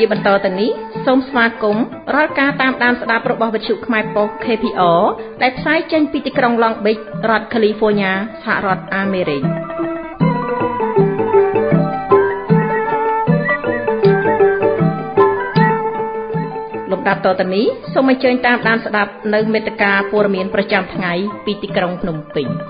បន្តទៅនេះសូមស្វាគមន៍រាល់ការតាមដានស្ដាប់របស់វិទ្យុខ្មែរប៉ុស្តិ៍ KPR ដែលផ្សាយចេញពីទីក្រុង Long Beach រដ្ឋ California សហរដ្ឋអាមេរិកលំដាប់តទៅនេះសូមអញ្ជើញតាមដានស្ដាប់នៅមេត្តាព័ត៌មានប្រចាំថ្ងៃពីទីក្រុងភ្នំពេញ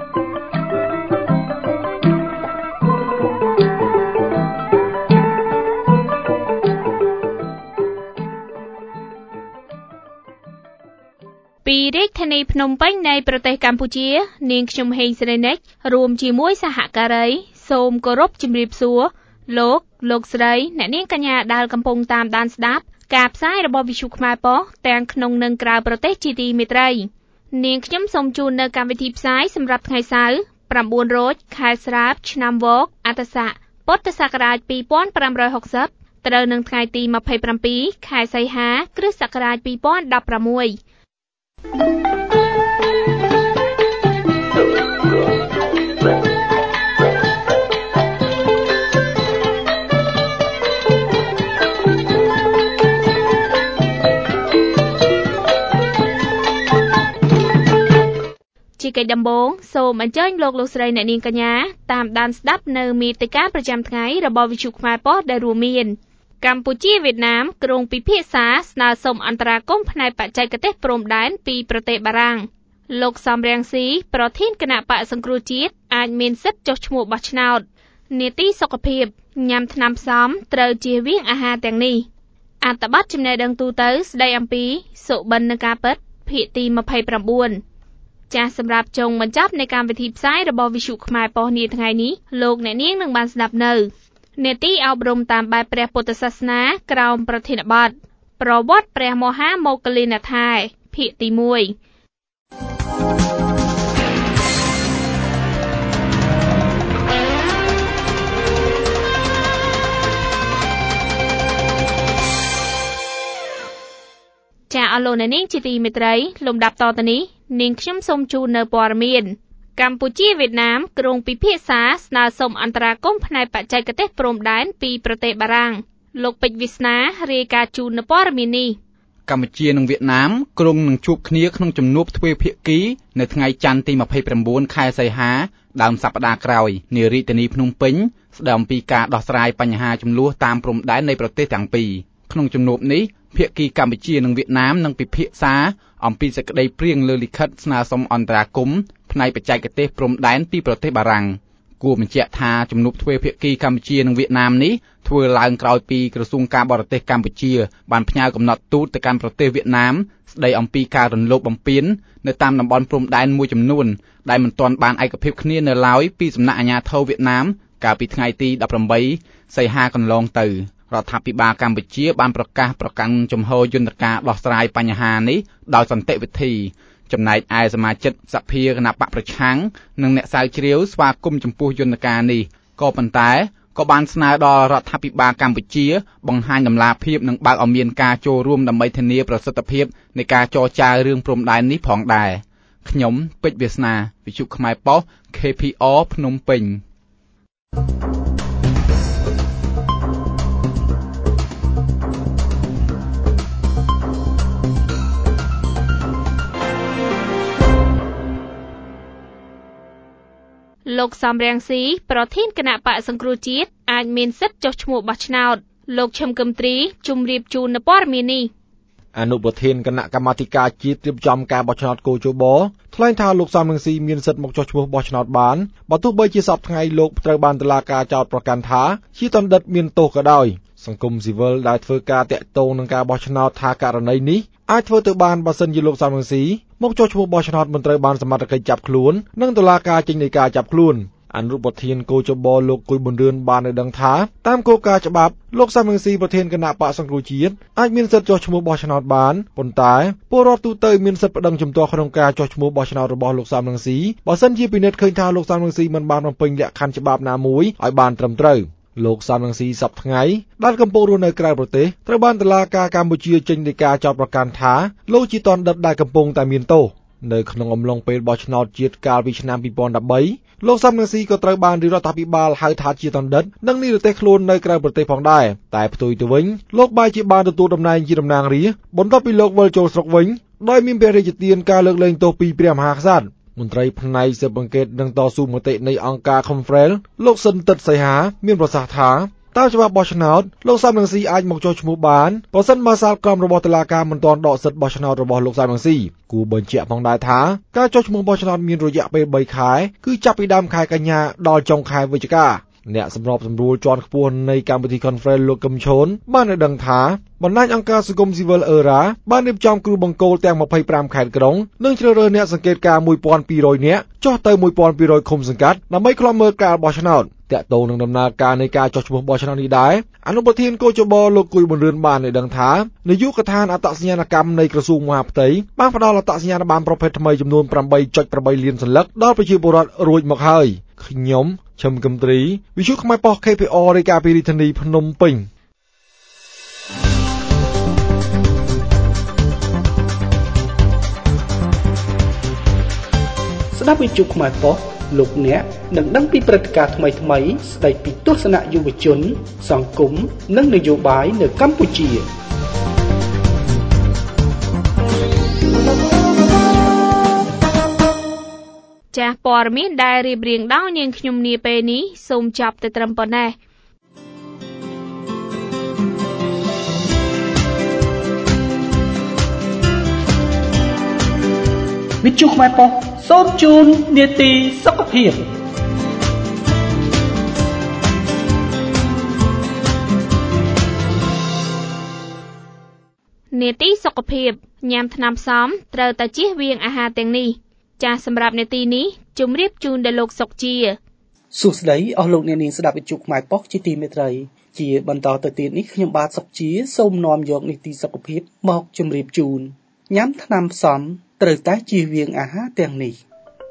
ពីរាជធានីភ្នំពេញនៃប្រទេសកម្ពុជានាងខ្ញុំហេងសេរីនិចរួមជាមួយសហការីសូមគោរពជំរាបសួរលោកស្រីអ្នកនាងកញ្ញាដែលកំពុងតាមដានស្ដាប់ការផ្សាយរបស់វិទ្យុខ្មែរប៉ុស្តិ៍ទាំងក្នុងនិងក្រៅប្រទេសជាទីមេត្រីនាងខ្ញុំសូមជូននៅកម្មវិធីផ្សាយសម្រាប់ថ្ងៃសៅរ៍9រោចខែស្រាបឆ្នាំវកអត្តស័កពុទ្ធសករាជ2560ត្រូវនឹងថ្ងៃទី27ខែសីហាគ្រិស្តសករាជ2016ជាកិច្ចដំបូងសូមអញ្ជើញលោកស្រីអ្នកនាងកញ្ញាតាមដានស្ដាប់នៅមេតិការប្រចាំថ្ងៃរបស់វិទ្យុខ្មែរប៉ុស្តិ៍ដែលរួមមានកម្ពុជាវៀតណាមក្រុងពិភាក្សាស្នើសុំអន្តរាគមន៍ផ្នែកបច្ចេកទេសព្រំដែនពីប្រទេសបារាំងលោកសំរងស៊ីប្រធានគណៈបកសង្គ្រោះជាតិអាចមានសិទ្ធិចុះឈ្មោះបោះឆ្នោតនីតិសុខភាពញ៉ាំថ្នាំផ្សំត្រូវជៀសវាងអាហារទាំងនេះអត្ថបទចំណេះដឹងទូទៅស្ដីអំពីសុបិននិងការពិតភាគទី29ចាសសម្រាប់ចុងបញ្ចប់នៃកម្មវិធីផ្សាយរបស់វិទ្យុខ្មែរប៉ុស្តិ៍នាថ្ងៃនេះលោកអ្នកនាងនឹងបានស្ដាប់នៅនេតិអប់រំតាមបែបព្រះពុទ្ធសាសនាក្រោមប្រធានបទប្រវត្តិព្រះមហាមោគលានដ្ឋាយភាគទី1ចាអស់លោកអ្នកនាងជាទីមេត្រីលំដាប់តទៅនេះនាងខ្ញុំសូមជូននៅព័ត៌មានកម្ពុជាវៀតណាមក្រុងពិភាក្សាស្នើសុំអន្តរាគមន៍ផ្នែកបច្ចេកទេសព្រំដែនពីប្រទេសបារាំងលោកពេជ្រវាសនារាយការណ៍ជូននៅព័ត៌មាននេះកម្ពុជានិងវៀតណាមក្រុងនឹងជួបគ្នាក្នុងជំនួបទ្វេភាគីនៅថ្ងៃច័ន្ទទី29ខែសីហាដើមសប្តាហ៍ក្រោយនារាជធានីភ្នំពេញស្ដីអំពីការដោះស្រាយបញ្ហាចំនួនតាមព្រំដែននៃប្រទេសទាំងពីរក្នុងជំនួបនេះភាគីកម្ពុជានិងវៀតណាមនឹងពិភាក្សាអំពីសេចក្តីព្រាងលើលិខិតស្នើសុំអន្តរាគមន៍ផ្នែកបច្ចេកទេសព្រំដែនពីប្រទេសបារាំងគួរបញ្ជាក់ថាជំនួបទ្វេភាគីកម្ពុជានិងវៀតណាមនេះធ្វើឡើងក្រោយពីក្រសួងការបរទេសកម្ពុជាបានផ្ញើកំណត់ទូតទៅកាន់ប្រទេសវៀតណាមស្ដីអំពីការរំលោភបំពាននៅតាមតំបន់ព្រំដែនមួយចំនួនដែលមិនទាន់បានឯកភាពគ្នានៅឡើយពីសំណាក់អាជ្ញាធរវៀតណាមកាលពីថ្ងៃទី18សីហាកន្លងទៅរដ្ឋាភិបាលកម្ពុជាបានប្រកាសប្រកាន់ជំហរយន្តការដោះស្រាយបញ្ហានេះដោយសន្តិវិធីចំណែកឯសមាជិកសភាគណៈបកប្រឆាំងនិងអ្នកស្រាវជ្រាវស្វាគមន៍ចំពោះយន្តការនេះក៏ប៉ុន្តែក៏បានស្នើដល់រដ្ឋាភិបាលកម្ពុជាបង្ហាញដំណាភាពនិងបើកឲ្យមានការចូលរួមដើម្បីធានាប្រសិទ្ធភាពនៃការចរចារឿងព្រំដែននេះផងដែរខ្ញុំពេជ្រវាសនាវិទ្យុខ្មែរប៉ុស្តិ៍ KPR ភ្នំពេញលោកសំរងស៊ីប្រធានគណៈបកសង្គ្រោះជាតិអាចមានសិទ្ធិចុះឈ្មោះបោះឆ្នោតលោកឈឹមកឹមត្រីជម្រាបជូននៅព័ត៌មាននេះអនុប្រធានគណៈកម្មាធិការជាតិរៀបចំការបោះឆ្នោតកោជបថ្លែងថាលោកសំរងស៊ីមានសិទ្ធិមកចុះឈ្មោះបោះឆ្នោតបានបើទោះបីជាសប្តាហ៍ថ្ងៃលោកត្រូវបានតុលាការចោទប្រកាន់ថាជាតណ្ឌិតមានទោសក៏ដោយសង្គមស៊ីវិលដែលធ្វើការតាក់ទងនឹងការបោះឆ្នោតថាករណីនេះអាចធ្វើទៅបានបើសិនជាលោកសំរងស៊ីមកចុះឈ្មោះបោះឆ្នោតមិនត្រូវបានសមត្ថកិច្ចចាប់ខ្លួននិងតុលាការចេញដីកាចាប់ខ្លួនអនុប្រធានកោជបលោកគុយប៊ុនរឿនបានឲ្យដឹងថាតាមគោលការណ៍ច្បាប់លោកសំរងស៊ីប្រធានគណៈបកសង្គ្រោះជាតិអាចមានសិទ្ធិចុះឈ្មោះបោះឆ្នោតបានប៉ុន្តែពលរដ្ឋទូទៅមានសិទ្ធិប្តឹងជំទាស់ក្នុងការចុះឈ្មោះបោះឆ្នោតរបស់លោកសំរងស៊ីបើសិនជាពិនិត្យឃើញថាលោកសំរងស៊ីមិនបានបំពេញលក្ខខណ្ឌច្បាប់ណាមួយឲ្យបានត្រឹមត្រូវលោកសំរងស៊ីសប្តាហ៍ថ្ងៃដែលកំពុងរស់នៅក្រៅប្រទេសត្រូវបានតុលាការកម្ពុជាចេញដីកាចោទប្រកាន់ថាលោកជាតណ្ឌិតដែលកំពុងតែមានទោសនៅក្នុងអំឡុងពេលបោះឆ្នោតជាតិកាលពីឆ្នាំ2013 លោកសំរងស៊ីក៏ត្រូវបានរាជរដ្ឋាភិបាលហៅថាជាតណ្ឌិតនិងនិរទេសខ្លួននៅក្រៅប្រទេសផងដែរតែផ្ទុយទៅវិញលោកបែរជាបានទទួលតំណែងជាតំណាងរាស្ត្របន្ទាប់ពីលោកវិលចូលស្រុកវិញដោយមានព្រះរាជទានការលើកលែងទោសពីព្រះមហាក្សត្រមន្ត្រីផ្នែកស៊ើបអង្កេតនិងតស៊ូមតិនៃអង្គការ Confrel លោកសិនទិតសីហាមានប្រសាសន៍ថាតាមច្បាប់បោះឆ្នោតលោកសំរងស៊ីអាចមកចុះឈ្មោះបានប្រសិនបើសាលក្រមរបស់តុលាការមិនទាន់ដកសិទ្ធិបោះឆ្នោតរបស់លោកសំរងស៊ីគូបញ្ជាក់ផងដែរថាការចុះឈ្មោះបោះឆ្នោតមានរយៈពេល3ខែគឺចាប់ពីដើមខែកញ្ញាដល់ចុងខែវិច្ឆិកាអ្នកសម្របសម្រួលជាន់ខ្ពស់នៃកម្មវិធី Confrel លោកកឹមឈុនបានឲ្យដឹងថាបណ្ដាញអង្គការសង្គមស៊ីវិលអឺរ៉ាបានរៀបចំគ្រូបង្គោលទាំង25ខេត្តក្រុងនិងជ្រើសរើសអ្នកសង្កេតការណ៍ 1200 នាក់ចុះទៅ 1200 ឃុំសង្កាត់ដើម្បីឃ្លាំមើលការបោះឆ្នោតតាក់ទងនឹងដំណើរការនៃការចុះឈ្មោះបោះឆ្នោតនេះដែរអនុប្រធានកោជបលោកគួយប៊ុនរឿនបានឲ្យដឹងថានាយកដ្ឋានអត្តសញ្ញាណកម្មនៃក្រសួងមហាផ្ទៃបានផ្ដល់អត្តសញ្ញាណប័ណ្ណប្រភេទថ្មីចំនួន 8.8 លានសន្លឹកដល់ប្រជាពលរដ្ឋរួចមកហើយខ្ញុំឈឹមកំទ្រីវិទ្យុខ្មែរប៉ុស្តិ៍ KPR រាយការណ៍ពីរាជធានីភ្នំពេញស្ដាប់វិទ្យុខ្មែរប៉ុស្តិ៍លោកអ្នកនឹងដឹងពីព្រឹត្តិការណ៍ថ្មីៗស្ដីពីទស្សនៈយុវជនសង្គមនិងនយោបាយនៅកម្ពុជាចាស់ព័ត៌មានដែលរៀបរៀងដោយនាងខ្ញុំនាពេលនេះសូមចាប់តែត្រឹមប៉ុណ្ណេះវិទ្យុខ្មែរប៉ុស្តិ៍សូមជូននាទីសុខភាពនាទីសុខភាពញ៉ាំថ្នាំផ្សំត្រូវតែជៀសវាងអាហារទាំងនេះចាស់សម្រាប់នាទីនេះជម្រាបជូនដល់លោកសុកជាសួស្តីអស់លោកអ្នកនាងស្ដាប់វិទ្យុខ្មែរប៉ុស្តិ៍ជាទីមេត្រីជាបន្តទៅទៀតនេះខ្ញុំបាទសុកជាសូមនាំយកនីតិសុខភាពមកជម្រាបជូនញ៉ាំថ្នាំផ្សំត្រូវតែជៀសវាងអាហារទាំងនេះ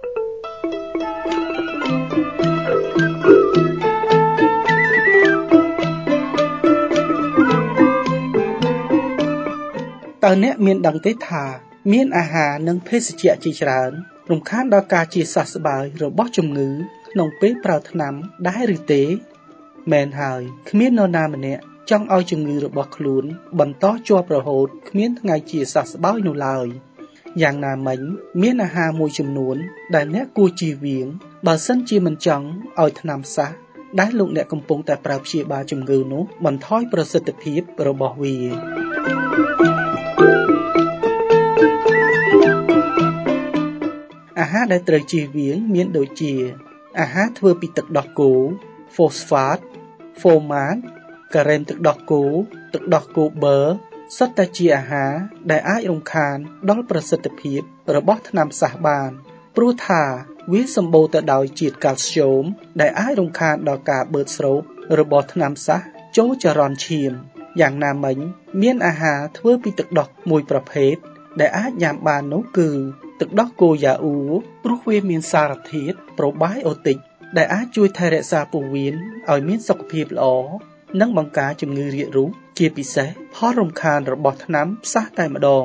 តើអ្នកមានដឹងទេថាមានអាហារនិងភេសជ្ជៈជាច្រើនរំខានដល់ការជាសះស្បើយរបស់ជំងឺក្នុងពេលប្រើថ្នាំដែរឬទេមែនហើយគ្មាននរណាម្នាក់ចង់ឲ្យជំងឺរបស់ខ្លួនបន្តជាប់រហូតគ្មានថ្ងៃជាសះស្បើយនោះឡើយយ៉ាងណាមិញមានអាហារមួយចំនួនដែលអ្នកគួរជៀសវាងបើសិនជាមិនចង់ឲ្យថ្នាំសះដែលលោកអ្នកកំពុងតែប្រើព្យាបាលជំងឺនោះបន្ថយប្រសិទ្ធភាពរបស់វាអាហារដែលត្រូវជៀសវាងមានដូចជាអាហារធ្វើពីទឹកដោះគោ Phosphate, Format, ការ៉េមទឹកដោះគោ ទឹកដោះគោប៊ឺសុទ្ធតែជាអាហារដែលអាចរំខានដល់ប្រសិទ្ធភាពរបស់ថ្នាំសះបានព្រោះថាវាសម្បូរទៅដោយជាតិកាល់ស្យូមដែលអាចរំខានដល់ការបឺតស្រូបរបស់ថ្នាំសះចូលចរន្តឈាមយ៉ាងណាមិញមានអាហារធ្វើពីទឹកដោះមួយប្រភេទដែលអាចញ៉ាំបាននោះគឺទឹកដោះគោយ៉ាអ៊ូព្រោះវាមានសារធាតុប្រូបាយអូទិកដែលអាចជួយថែរក្សាពោះវៀនឲ្យមានសុខភាពល្អនិងបង្ការជំងឺរាគរូសជាពិសេសផលរំខានរបស់ថ្នាំផ្សះតែម្ដង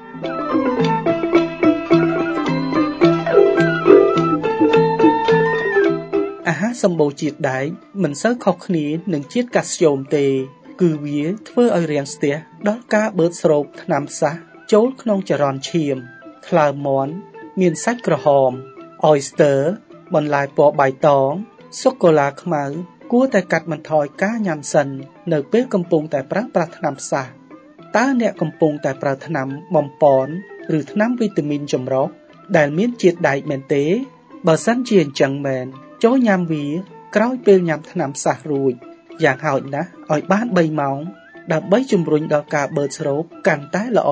អាហារសម្បូរជាតិដែកមិនសូវខុសគ្នានឹងជាតិកាល់ស្យូមទេគឺវាធ្វើឲ្យរាំងស្ទះដល់ការបឺតស្រូបថ្នាំផ្សះចូលក្នុងចរន្តឈាមថ្លើមមាន់មានសាច់ក្រហម Oyster បន្លែពណ៌បៃតងសូកូឡាខ្មៅគួរតែកាត់បន្ថយការញ៉ាំសិននៅពេលកំពុងតែប្រើប្រាស់ថ្នាំផ្សះតើអ្នកកំពុងតែប្រើថ្នាំបំប៉នឬថ្នាំវីតាមីនចម្រុះដែលមានជាតិដែកមែនទេបើសិនជាអញ្ចឹងមែនចូលញ៉ាំវាក្រោយពេលញ៉ាំថ្នាំផ្សះរួចយ៉ាងហោចណាស់ឲ្យបាន3ម៉ោងដើម្បីជំរុញដល់ការបឺតស្រូបកាន់តែល្អ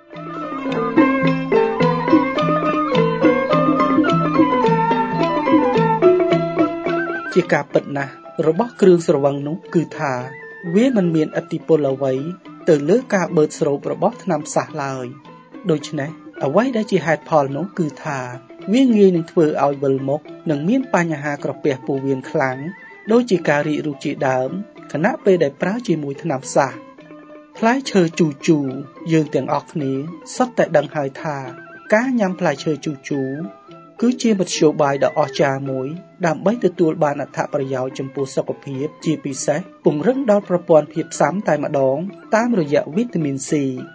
ជាការពិតណាស់របស់គ្រឿងស្រវឹងនោះគឺថាវាមិនមានឥទ្ធិពលអ្វីទៅលើការបឺតស្រូបរបស់ថ្នាំផ្សះឡើយដូច្នេះអ្វីដែលជាហេតុផលនោះគឺថាវាងាយនឹងធ្វើឲ្យវិលមុខនិងមានបញ្ហាក្រពះពោះវៀនខ្លាំងដូចជាការរីករូសជាដើមខណៈពេលដែលប្រើជាមួយថ្នាំផ្សះផ្លែឈើជូជូយើងទាំងអស់គ្នាសុទ្ធតែដឹងហើយថាការញ៉ាំផ្លែឈើជូជូគឺជាមធ្យោបាយដ៏អស្ចារ្យមួយដើម្បីទទួលបានអត្ថប្រយោជន៍ចំពោះសុខភាពជាពិសេសពង្រឹងដល់ប្រព័ន្ធភាពស៊ាំតែម្ដងតាមរយៈវីតាមីន C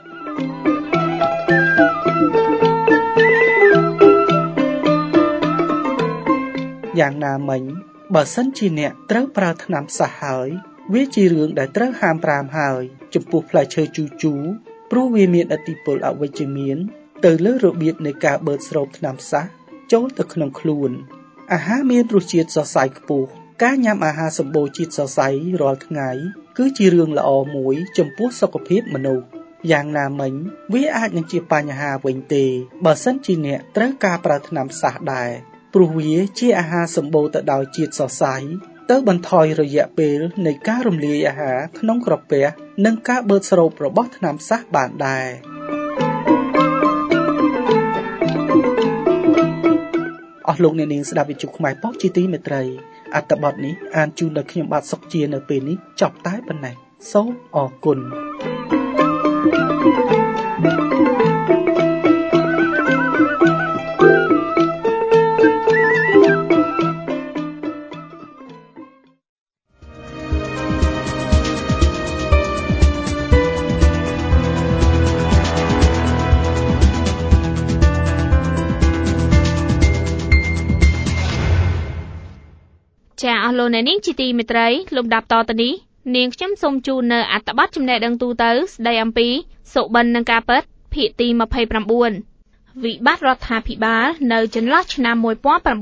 យ៉ាងណាមិញបើសិនជាអ្នកត្រូវប្រើថ្នាំផ្សះហើយវាជារឿងដែលត្រូវហាមប្រាមហើយចំពោះផ្លែឈើជូរព្រោះវាមានឥទ្ធិពលអវិជ្ជមានទៅលើរបៀបនៃការបឺតស្រូបថ្នាំផ្សះចូលទៅក្នុងខ្លួនអាហារមានរសជាតិសរសៃខ្ពស់ការញ៉ាំអាហារសម្បូរជាតិសរសៃរាល់ថ្ងៃគឺជារឿងល្អមួយចំពោះសុខភាពមនុស្សយ៉ាងណាមិញវាអាចនឹងជាបញ្ហាវិញទេបើសិនជាអ្នកត្រូវការប្រើថ្នាំផ្សះដែរព្រោះវាជាអាហារសម្បូរទៅដោយជាតិសរសៃទៅបន្ថយរយៈពេលនៃការរំលាយអាហារក្នុងក្រពះនិងការបឺតស្រូបរបស់ថ្នាំផ្សះបានដែរអស់លោកអ្នកនាងស្ដាប់វិទ្យុខ្មែរប៉ុស្តិ៍ជាទីមេត្រីអត្ថបទនេះអានជូនដល់ខ្ញុំបាទសុកជានៅពេលនេះចប់តែប៉ុណ្ណេះសូមអរគុណចាអស់លោកអ្នកនាងជាទីមេត្រីលំដាប់តទៅនេះនាងខ្ញុំសូមជូននៅអត្ថបទចំណេះដឹងទូទៅស្ដីអំពីសុបិននិងការពិតភាគទី29វិបត្តិរដ្ឋាភិបាលនៅចន្លោះឆ្នាំ1948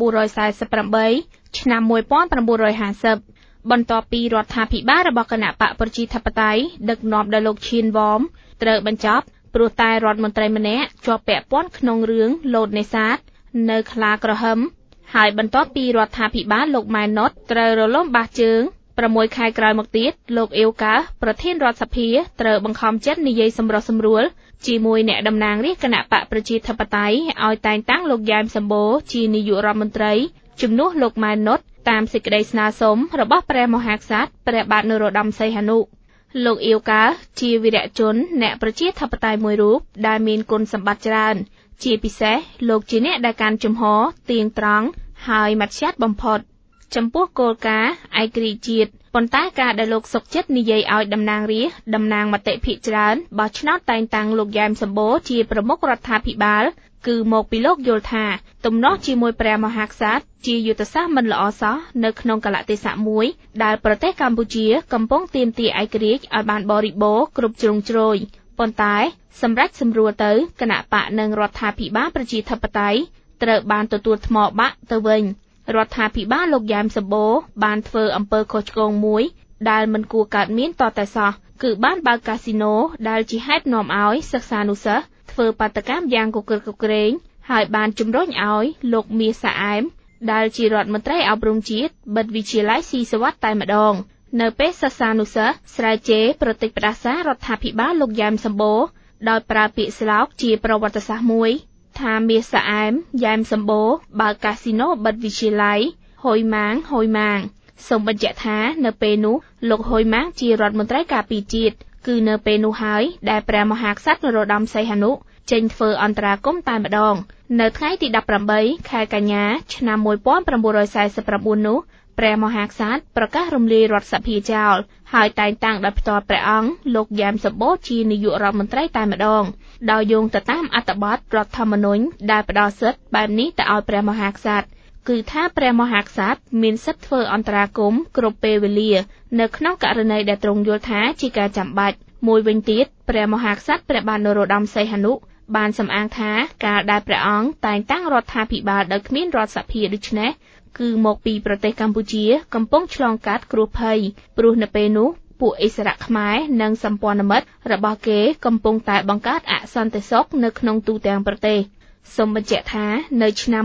ឆ្នាំ1950បន្ទាប់ពីរដ្ឋាភិបាលរបស់គណៈបកប្រជាធិបតេយ្យដឹកនាំដោយលោកឈៀនវ៉មត្រូវបញ្ចប់ព្រោះតែរដ្ឋមន្ត្រីម្នាក់ជាប់ពាក់ព័ន្ធក្នុងរឿងលោតនេសាទនៅខ្លាក្រហមហើយបន្ទាប់ពីរដ្ឋាភិបាលលោកម៉ែនណុតត្រូវរលំបាសជើង6ខែក្រោយមកទៀតលោកអ៊ីវកាប្រធានរដ្ឋសភាត្រូវបង្ខំចិត្តនិយាយសម្រុះសម្រួលជាមួយអ្នកតំណាងរាស្ត្រគណៈបកប្រជាធិបតេយ្យឲ្យតែងតាំងលោកយ៉ែមសម្បូរជានាយករដ្ឋមន្ត្រីជំនួសលោកម៉ែនណុតតាមសេចក្តីស្នើសុំរបស់ព្រះមហាក្សត្រព្រះបាទនរោត្តមសីហនុលោកអ៊ីវកាជាវីរៈជនអ្នកប្រជាធិបតេយ្យមួយរូបដែលមានគុណសម្បត្តិច្រើនជាពិសេសលោកជាអ្នកដែលកាន់ជំហរទៀងត្រង់ហើយម៉ាត់ឆ្យាត់បំផុតចំពោះគោលការណ៍ឯករាជ្យជាតិប៉ុន្តែការដែលលោកសុកចិត្តនិយាយឲ្យតំណាងរាស្ត្រតំណាងមតិភាគច្រើនបោះឆ្នោតតែងតាំងលោកយ៉ែមសម្បូរជាប្រមុខរដ្ឋាភិបាលគឺមកពីលោកយល់ថាទំនាស់ជាមួយព្រះមហាក្សត្រជាយុទ្ធសាស្ត្រមិនល្អសោះនៅក្នុងកលៈទេសៈមួយដែលប្រទេសកម្ពុជាកំពុងទាមទារឯករាជ្យឲ្យបានបរិបូរណ៍គ្រប់ជ្រុងជ្រោយប៉ុន្តែសម្រាប់សម្រួលទៅគណៈបកនិងរដ្ឋាភិបាលប្រជាធិបតេយ្យត្រូវបានទទួលថ្មបាក់ទៅវិញរដ្ឋាភិបាលលោកយ៉ែមសម្បូរបានធ្វើអំពើខុសឆ្គងមួយដែលមិនគួរកើតមានតតែសោះគឺបានបើកកាស៊ីណូដែលជាហេតុនាំឲ្យសិស្សានុសិស្សធ្វើបាតកម្មយ៉ាងកក្រឹកកក្រែងហើយបានជំរុញឲ្យលោកមាសសាអែមដែលជារដ្ឋមន្ត្រីអប់រំជាតិបិទវិទ្យាល័យស៊ីសវត្តតែម្ដងនៅពេលសិស្សានុសិស្សស្រាវជ្រាវប្រតិបត្តិសាររដ្ឋាភិបាលលោកយ៉ែមសម្បូរដោយប្រើពាក្យស្លោកជាប្រវត្តិសាស្ត្រមួយថាមាសសាអែមយ៉ែមសម្បូរបើកកាស៊ីណូបិទវិទ្យាល័យហុយម៉ាងសូមបញ្ជាក់ថានៅពេលនោះលោកហុយម៉ាងជារដ្ឋមន្ត្រីការពារជាតិគឺនៅពេលនោះហើយដែលព្រះមហាក្សត្រនរោត្តមសីហនុចេញធ្វើអន្តរាគមន៍តែម្ដងនៅថ្ងៃទី18ខែកញ្ញាឆ្នាំ1949នោះព្រះមហាក្សត្រប្រកាសរំលាយរដ្ឋសភាចោលហើយតែងតាំងដោយផ្ទាល់ព្រះអង្គលោកយ៉ែមសម្បូរជានាយករដ្ឋមន្ត្រីតែម្ដងដោយយោងទៅតាមអត្ថបទរដ្ឋធម្មនុញ្ញដែលផ្ដល់សិទ្ធិបែបនេះទៅឲ្យព្រះមហាក្សត្រគឺថាព្រះមហាក្សត្រមានសិទ្ធិធ្វើអន្តរាគមន៍គ្រប់ពេលវេលានៅក្នុងករណីដែលទ្រង់យល់ថាជាការចាំបាច់មួយវិញទៀតព្រះមហាក្សត្រព្រះបាទនរោត្តមសីហនុបានសំអាងថាការដែលព្រះអង្គតែងតាំងរដ្ឋាភិបាលដោយគ្មានរដ្ឋសភាដូច្នេះគឺមកពីប្រទេសកម្ពុជាកំពុងឆ្លងកាត់គ្រោះភ័យព្រោះនៅពេលនោះពួកអិសរាជខ្មែរនិងសម្ព័ន្ធមិត្តរបស់គេកំពុងតែបង្កើតអសន្តិសុខនៅក្នុងទូទាំងប្រទេសសូមបញ្ជាក់ថានៅឆ្នាំ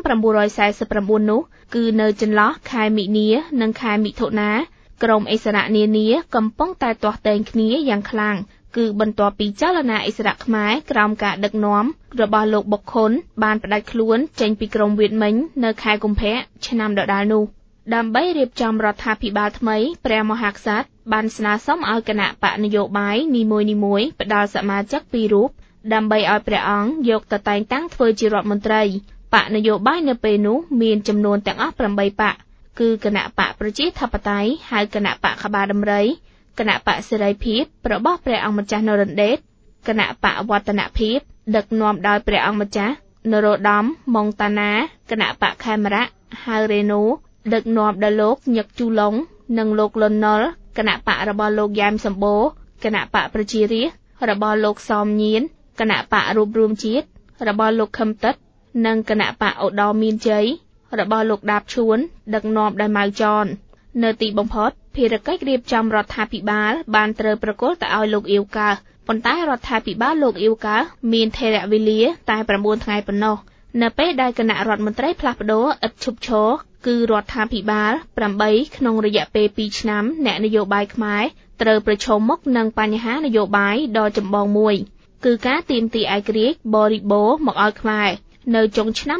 1949នោះគឺនៅចន្លោះខែមិនិនានិងខែមិថុនាក្រុមអិសរាជនានាកំពុងតែទាស់ទែងគ្នាយ៉ាងខ្លាំងគឺបន្ទាប់ពីចលនាអិសរាជខ្មែរក្រោមការដឹកនាំរបស់លោកបុកខុនបានផ្ដាច់ខ្លួនចេញពីក្រមវៀតមិញនៅខែកុម្ភៈឆ្នាំដដែលនោះដើម្បីរៀបចំរដ្ឋាភិបាលថ្មីព្រះមហាក្សត្របានស្នើសុំឲ្យគណៈបកនយោបាយនីមួយៗផ្ដល់សមាជិក2រូបដើម្បីឲ្យព្រះអង្គយកទៅតែងតាំងធ្វើជារដ្ឋមន្ត្រីបកនយោបាយនៅពេលនោះមានចំនួនទាំងអស់8បកគឺគណៈបកប្រជាធិបតេយ្យហៅគណៈបកក្បាលដំរីគណៈបកសេរីភាពរបស់ព្រះអង្គម្ចាស់នរោត្តមគណៈបកវឌ្ឍនភាពដឹកនាំដោយព្រះអង្គម្ចាស់នរោត្តមម៉ុងតាណាគណៈបកខេមរៈហៅរេណូដឹកនាំដោយលោកញឹកជូឡុងនិងលោកលន់ណុលគណៈបករបស់លោកយ៉ែមសម្បូរគណៈបកប្រជារាស្ត្ររបស់លោកសមញៀនគណៈបករួបរวมជាតិរបស់លោកខឹមតិតនិងគណៈបកឧត្តមមានជ័យរបស់លោកដាបឈួនដឹកនាំដោយម៉ៅចននៅទីបំផុតភារកិច្ចរៀបចំរដ្ឋាភិបាលបានត្រូវប្រគល់ទៅឲ្យលោកអ៊ីវកាប៉ុន្តែរដ្ឋាភិបាលលោកអ៊ីវកាមានថេរវេលាតែ9ថ្ងៃប៉ុណ្ណោះនៅពេលដែលគណៈរដ្ឋមន្ត្រីផ្លាស់ប្ដូរឥតឈប់ឈរគឺរដ្ឋាភិបាល8ក្នុងរយៈពេល2ឆ្នាំអ្នកនយោបាយខ្មែរត្រូវប្រឈមមុខនឹងបញ្ហានយោបាយដ៏ចម្បងមួយគឺការទាមទារឯករាជ្យបរិបូរណ៍មកឲ្យខ្មែរនៅចុងឆ្នាំ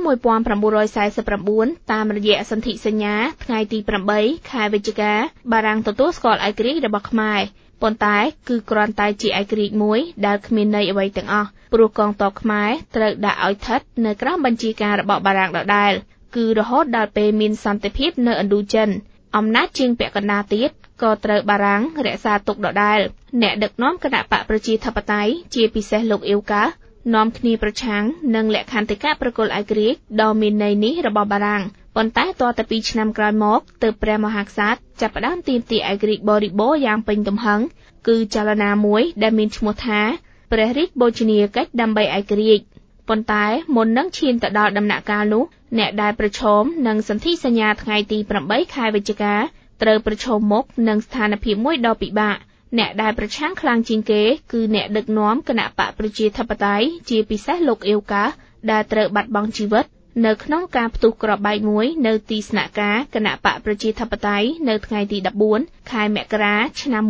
1949តាមរយៈសន្ធិសញ្ញាថ្ងៃទី8ខែវិច្ឆិកាបារាំងទទួលស្គាល់ឯករាជ្យរបស់ខ្មែរប៉ុន្តែគឺគ្រាន់តែជាឯករាជ្យមួយដែលគ្មានន័យអ្វីទាំងអស់ព្រោះកងទ័ពខ្មែរត្រូវដាក់ឲ្យស្ថិតនៅក្រោមបញ្ជាការរបស់បារាំងដដែលគឺរហូតដល់ពេលមានសន្តិភាពនៅឥណ្ឌូចិនអំណាចជាងពាក់កណ្ដាលទៀតក៏ត្រូវបារាំងរក្សាទុកដដែលអ្នកដឹកនាំគណៈបកប្រជាធិបតេយ្យជាពិសេសលោកអ៊ីវកានាំគ្នាប្រឆាំងនឹងលក្ខន្តិកៈប្រគល់ឯករាជ្យដ៏មានន័យនេះរបស់បារាំងប៉ុន្តែទាល់តែ2ឆ្នាំក្រោយមកទើបព្រះមហាក្សត្រចាប់ផ្ដើមទាមទារឯករាជ្យបរិបូរណ៍យ៉ាងពេញទំហឹងគឺចលនាមួយដែលមានឈ្មោះថាព្រះរាជបូជនីយកិច្ចដើម្បីឯករាជ្យប៉ុន្តែមុននឹងឈានទៅដល់ដំណាក់កាលនោះអ្នកដែលប្រឈមនឹងសន្ធិសញ្ញាថ្ងៃទី8ខែវិច្ឆិកាត្រូវប្រឈមមុខនឹងស្ថានភាពមួយដ៏ពិបាកអ្នកដែលប្រឆាំងខ្លាំងជាងគេគឺអ្នកដឹកនាំគណៈបកប្រជាធិបតេយ្យជាពិសេសលោកអ៊ីវកាដែលត្រូវបាត់បង់ជីវិតនៅក្នុងការផ្ទុះគ្រាប់បែកមួយនៅទីស្នាក់ការគណៈបកប្រជាធិបតេយ្យនៅថ្ងៃទី14ខែមករាឆ្នាំ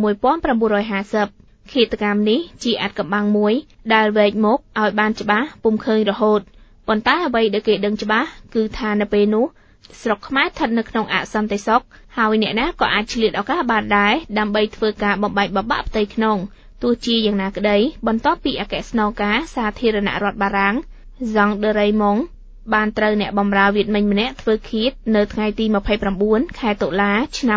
1950ឃាតកម្មនេះជាអាថ៌កំបាំងមួយដែលវែកមុខឲ្យបានច្បាស់ពុំឃើញរហូតប៉ុន្តែអ្វីដែលគេដឹងច្បាស់គឺថានៅពេលនោះស្រុកខ្មែរស្ថិតនៅក្នុងអសន្តិសុខហើយអ្នកណាក៏អាចឆ្លៀតឱកាសបានដែរដើម្បីធ្វើការបំបែកបំបាក់ផ្ទៃក្នុងទោះជាយ៉ាងណាក្តីបន្ទាប់ពីអគ្គស្នងការសាធារណរដ្ឋបារាំងហ្សង់ដឺរ៉េម៉ុងបានត្រូវអ្នកបម្រើវៀតមិញម្នាក់ធ្វើឃាតនៅថ្ងៃទី29ខែតុលាឆ្នាំ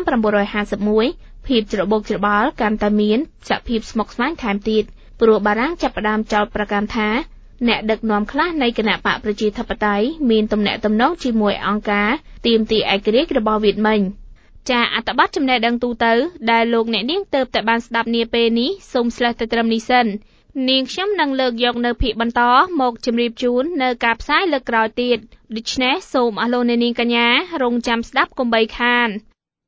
1951ភាពច្របូកច្របល់កាន់តែមានសភាពស្មុគស្មាញថែមទៀតព្រោះបារាំងចាប់ផ្ដើមចោទប្រកាន់ថាអ្នកដឹកនាំខ្លះនៃគណៈបកប្រជាធិបតេយ្យមានទំនាក់ទំនងជាមួយអង្គការទាមទារឯករាជ្យរបស់វៀតមិញចាអត្ថបទចំណេះដឹងទូទៅដែលលោកអ្នកនាងទើបតែបានស្ដាប់នាពេលនេះសូមស្លេះទៅត្រឹមនេះសិននាងខ្ញុំនឹងលើកយកនៅភាគបន្តមកជម្រាបជូននៅការផ្សាយលើកក្រោយទៀតដូច្នេះសូមអស់លោកអ្នកនាងកញ្ញារងចាំស្ដាប់កុំបីខាន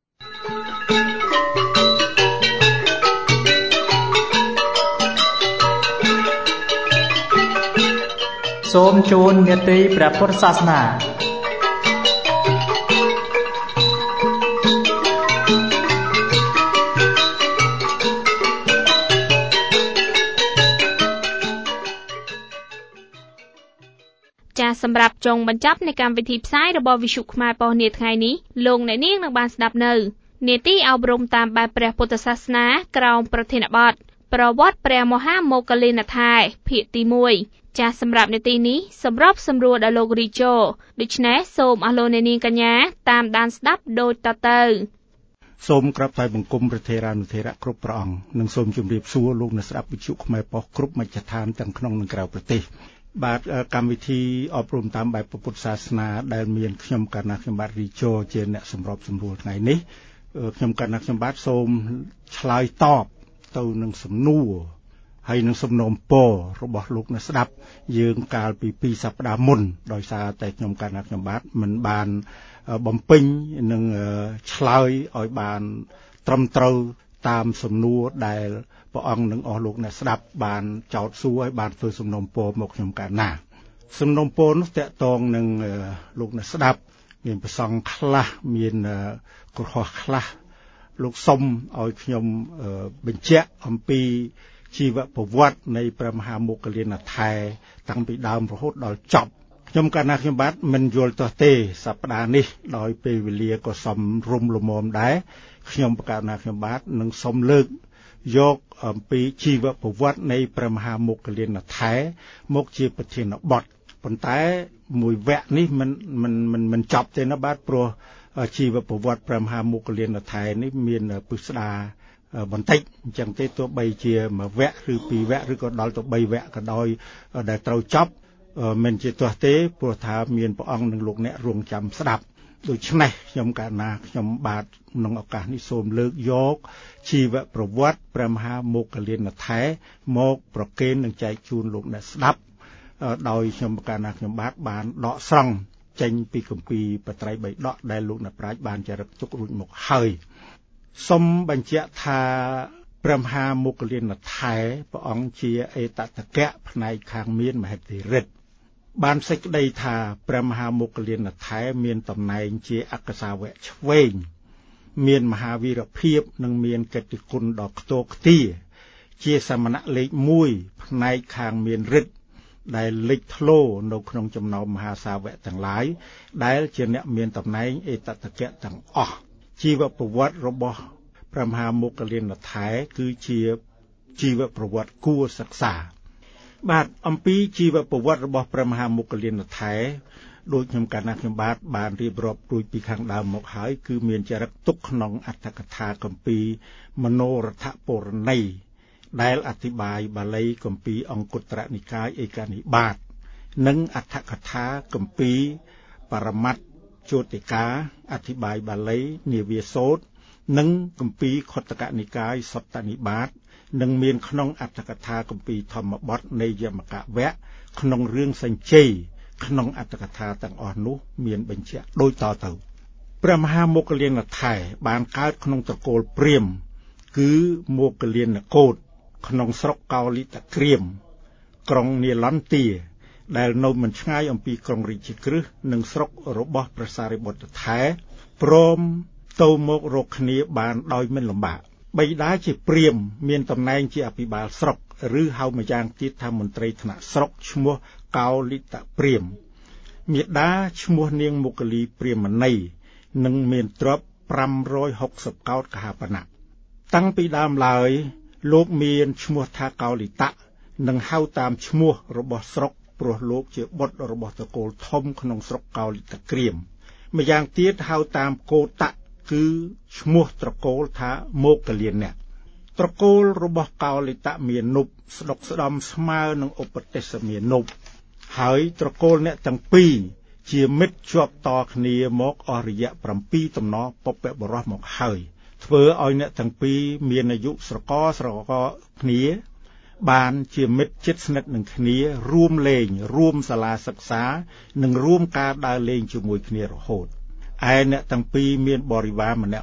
សូមជូននេតិព្រះពុទ្ធសាសនាចាសម្រាប់ចុងបញ្ចប់នៃកម្មវិធីផ្សាយរបស់វិទ្យុខ្មែរប៉ុស្តិ៍នាថ្ងៃនេះលោកអ្នកនាងនឹងបានស្ដាប់នៅនេតិអប់រំតាមបែបព្រះពុទ្ធសាសនាក្រោមប្រធានបទប្រវត្តិព្រះមហាមោគលានដ្ឋាយភាគទី1ចាសម្រាប់នេតិនេះសម្របសម្រួលដល់លោករីជូដូច្នេះសូមអស់លោកអ្នកនាងកញ្ញាតាមដានស្ដាប់ដូចតទៅសូមក្រាបថ្វាយបង្គំព្រះថេរានុថេរៈគ្រប់ព្រះអង្គនិងសូមជម្រាបសួរលោកអ្នកស្ដាប់វិទ្យុខ្មែរប៉ុស្តិ៍គ្រប់មជ្ឈដ្ឋានទាំងក្នុងនិងក្រៅប្រទេសបាទកម្មវិធីអប់រំតាមបែបពុទ្ធសាសនាដែលមានខ្ញុំកណ្ណាខ្ញុំបាទរីជូជាអ្នកសម្របសម្រួលថ្ងៃនេះខ្ញុំកណ្ណាខ្ញុំបាទសូមឆ្លើយតបទៅនឹងសំណួរហើយនឹងសំណូមពររបស់លោកអ្នកស្ដាប់យើងកាលពី2សប្តាហ៍មុនដោយសារតែខ្ញុំកណ្ណាខ្ញុំបាទមិនបានបំពេញនឹងឆ្លើយឲ្យបានត្រឹមត្រូវតាមសំណួរដែលព្រះអង្គនឹងអស់លោកអ្នកស្ដាប់បានចោទសួរឲ្យបានធ្វើសំណូមពរមកខ្ញុំកាលណាសំណូមពរនោះតកតងនឹងលោកអ្នកស្ដាប់មានប្រសងខ្លះមានគ្រោះខ្លះលោកសុំឲ្យខ្ញុំបញ្ជាក់អំពីជីវប្រវត្តិនៃព្រះមហាមោគលានដ្ឋាយតាំងពីដើមរហូតដល់ចប់ខ្ញុំកាលណាខ្ញុំបាទមិនយល់ទាស់ទេសប្តាហ៍នេះដោយពេលវេលាក៏សំរុំលមមដែរខ្ញុំប្រកាសណាខ្ញុំបាទនឹងសូមលើកយកអំពីជីវប្រវត្តិនៃព្រះមហាមោគលានដ្ឋាយមកជាប្រធានបទប៉ុន្តែមួយវគ្គនេះមិនចប់ទេណាបាទព្រោះជីវប្រវត្តិព្រះមហាមុគលានដ្ឋាននេះមានពិស្ដារបន្តិចអញ្ចឹងទេទោះបីជាមួយវគ្គឬពីរវគ្គឬក៏ដល់ទៅ3វគ្គក៏ដោយដែលត្រូវចប់មិនជាទោះទេព្រោះថាមានព្រះអង្គនិងលោកអ្នករងចាំស្ដាប់ដូច្នេះខ្ញុំកណាខ្ញុំបាទក្នុងឱកាសនេះសូមលើកយកជីវប្រវត្តិព្រះមហាមុគលានដ្ឋានមកប្រគេននិងចែកជូនលោកអ្នកស្ដាប់ដោយខ្ញុំកណាខ្ញុំបាទបានដកស្រង់ចេញពីគម្ពីរបត្រៃបិដកដែលលោកអ្នកប្រាជ្ញបានចារឹកទុករួចមកហើយសូមបញ្ជាក់ថាព្រះមហាមុគលានដ្ឋានព្រះអង្គជាអេតតកៈផ្នែកខាងមានមហិទ្ធិឫទ្ធិបានសេចក្តីថាព្រះមហាមុគលានដ្ឋានមានតំណែងជាអក្សសាវកឆ្វេងមានមហាវីរភាពនិងមានកិត្តិគុណដ៏ខ្ទរខ្ទាជាសមណៈលេខ1ផ្នែកខាងមានឫទ្ធិដែលលេចធ្លោនៅក្នុងចំណោមមហាសាវកទាំងឡាយដែលជាអ្នកមានតំណែងអេតតកៈទាំងអស់ជីវប្រវត្តិរបស់ព្រះមហាមុគលានដ្ឋានគឺជាជីវប្រវត្តិគួរសិក្សាបាទអំពីជីវប្រវត្តិរបស់ព្រះមហាមុគលានដ្ឋានដោយខ្ញុំកណាខ្ញុំបាទបានរៀបរាប់រួចពីខាងដើមមកហើយគឺមានចារឹកទុកក្នុងអត្ថកថាគម្ពីរមនោរដ្ឋពរណីដែលអធិប្បាយបាលីគម្ពីរអង្គុត្រនិកាយឯកនិបាតនិងអត្ថកថាគម្ពីរបរមត្តជោតិកាអធិប្បាយបាលីនាវាសូត្រនិងគម្ពីរខុទ្ទកនិកាយសត្តនិបាតនិងមានក្នុងអត្ថកថាគម្ពីរធម្មបទនៃយមកវគ្គក្នុងរឿងសញ្ជ័យក្នុងអត្ថកថាទាំងអស់នោះមានបញ្ជាក់ដូចតទៅព្រះមហាមុគលានដ្ឋានបានកើតក្នុងត្រកូលព្រាហ្មណ៍គឺមុគលានកោដ្ឋក្នុងស្រុកកោលិតក្រៀមក្រុងនីឡន្ទាដែលនៅមិនឆ្ងាយអំពីក្រុងរាជក្រឹស្ននិងស្រុករបស់ព្រះសារីបុត្រថែព្រមទៅមករកគ្នាបានដោយមិនលំបាកបិតាជាព្រាហ្មណ៍មានតំណែងជាអភិបាលស្រុកឬហៅម្យ៉ាងទៀតថាមន្ត្រីថ្នាក់ស្រុកឈ្មោះកោលិតព្រាហ្មណ៍មាតាឈ្មោះនាងមុគលីព្រាហ្មណីនិងមានទ្រព្យ560កោដកហបណៈតាំងពីដើមឡើយលោកមានឈ្មោះថាកោលិតៈនិងហៅតាមឈ្មោះរបស់ស្រុកព្រោះលោកជាបុត្ររបស់ត្រកូលធំក្នុងស្រុកកោលិតក្រៀមម្យ៉ាងទៀតហៅតាមកោតៈគឺឈ្មោះត្រកូលថាមុគលានៈត្រកូលរបស់កោលិតៈមានុបស្ដុកស្ដំស្មើនឹងឧបទេសមានុបហើយត្រកូលអ្នកទាំងពីរជាមិត្តជាប់តគ្នាមកអស់រយៈ7តំណពុព្វបុរសមកហើយធ្វើឲ្យអ្នកទាំងពីរមានអាយុស្រកគ្នាបានជាមិត្តជិតស្និទ្ធនឹងគ្នារួមលេងរួមសាលាសិក្សានិងរួមការដើរលេងជាមួយគ្នារហូតឯអ្នកទាំងពីរមានបរិវារម្នាក់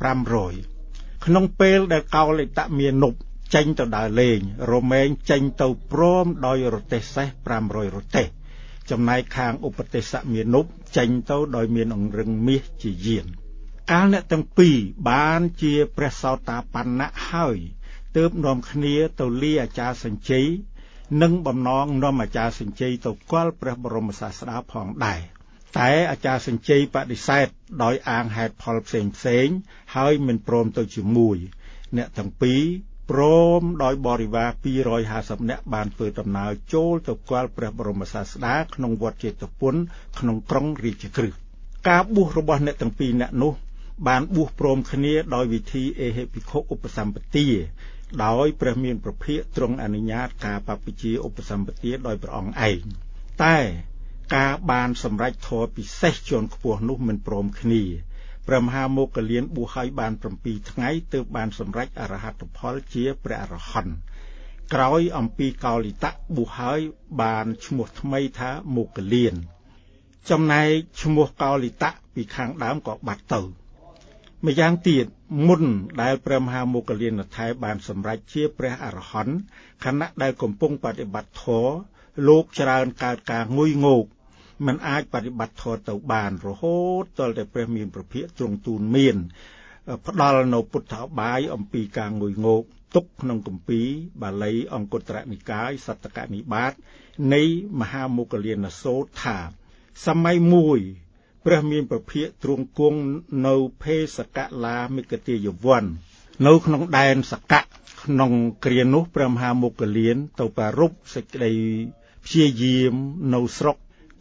500ក្នុងពេលដែលកោលិតៈមានុបចេញទៅដើរលេងរមែងចេញទៅព្រមដោយរទេះសេះ500រទេះចំណែកខាងឧបទេសមានុបចេញទៅដោយមានអង្រឹងមាសជាយានកាលអ្នកទាំងពីរបានជាព្រះសោតាបណ្ណៈហើយទើបនាំគ្នាទៅលាអាចារ្យសញ្ជ័យនិងបំណងនាំអាចារ្យសញ្ជ័យទៅគាល់ព្រះបរមសាស្តាផងដែរតែអាចារ្យសញ្ជ័យបដិសេធដោយអាងហេតុផលផ្សេងហើយមិនព្រមទៅជាមួយអ្នកទាំងពីរព្រមដោយបរិវារ250នាក់បានធ្វើដំណើរចូលទៅគាល់ព្រះបរមសាស្តាក្នុងវត្តចេតពុនក្នុងក្រុងរាជក្រឹស្នការបួសរបស់អ្នកទាំងពីរនាក់នោះបានបួសព្រមគ្នាដោយវិធីអេហេភិក្ខុឧបសម្បទាដោយព្រះមានប្រភិក្ខទ្រង់អនុញ្ញាតការបព្វជិឧបសម្បទាដោយព្រះអង្គឯងតែការបានសម្រេចធម៌ពិសេសជាន់ខ្ពស់នោះមិនព្រមគ្នាព្រះមហាមុគលានបួសហើយបាន7ថ្ងៃទើបបានសម្រេចអរហត្តផលជាព្រះអរហន្តក្រោយអំពីកោលិតៈបួសហើយបានឈ្មោះថ្មីថាមុគលានចំណែកឈ្មោះកោលិតៈពីខាងដើមក៏បាត់ទៅម្យ៉ាងទៀតមុនដែលព្រះមហាមុគលានដ្ឋានបានសម្រេចជាព្រះអរហន្តខណៈដែលកំពុងបដិបត្តិធម៌លោកច្រើនកើតការងុយងោកមិនអាចបដិបត្តិធម៌ទៅបានរហូតដល់តែព្រះមានប្រភិក្ខទ្រង់ទូលមានផ្ដល់នៅពុទ្ធឧបាយអំពីការងុយងោកទុកក្នុងគម្ពីរបាលីអង្គុត្រនិកាយសត្តកនិបាតនៃមហាមុគលានសូត្រថាសម័យមួយព្រះមានប្រភិក្ខទ្រង់គង់នៅភេសកលាមិគតិយវ័ននៅក្នុងដែនសកៈក្នុងគ្រានោះព្រះមហាមុគលានទៅប្រារព្ធសេចក្តីព្យាយាមនៅស្រុក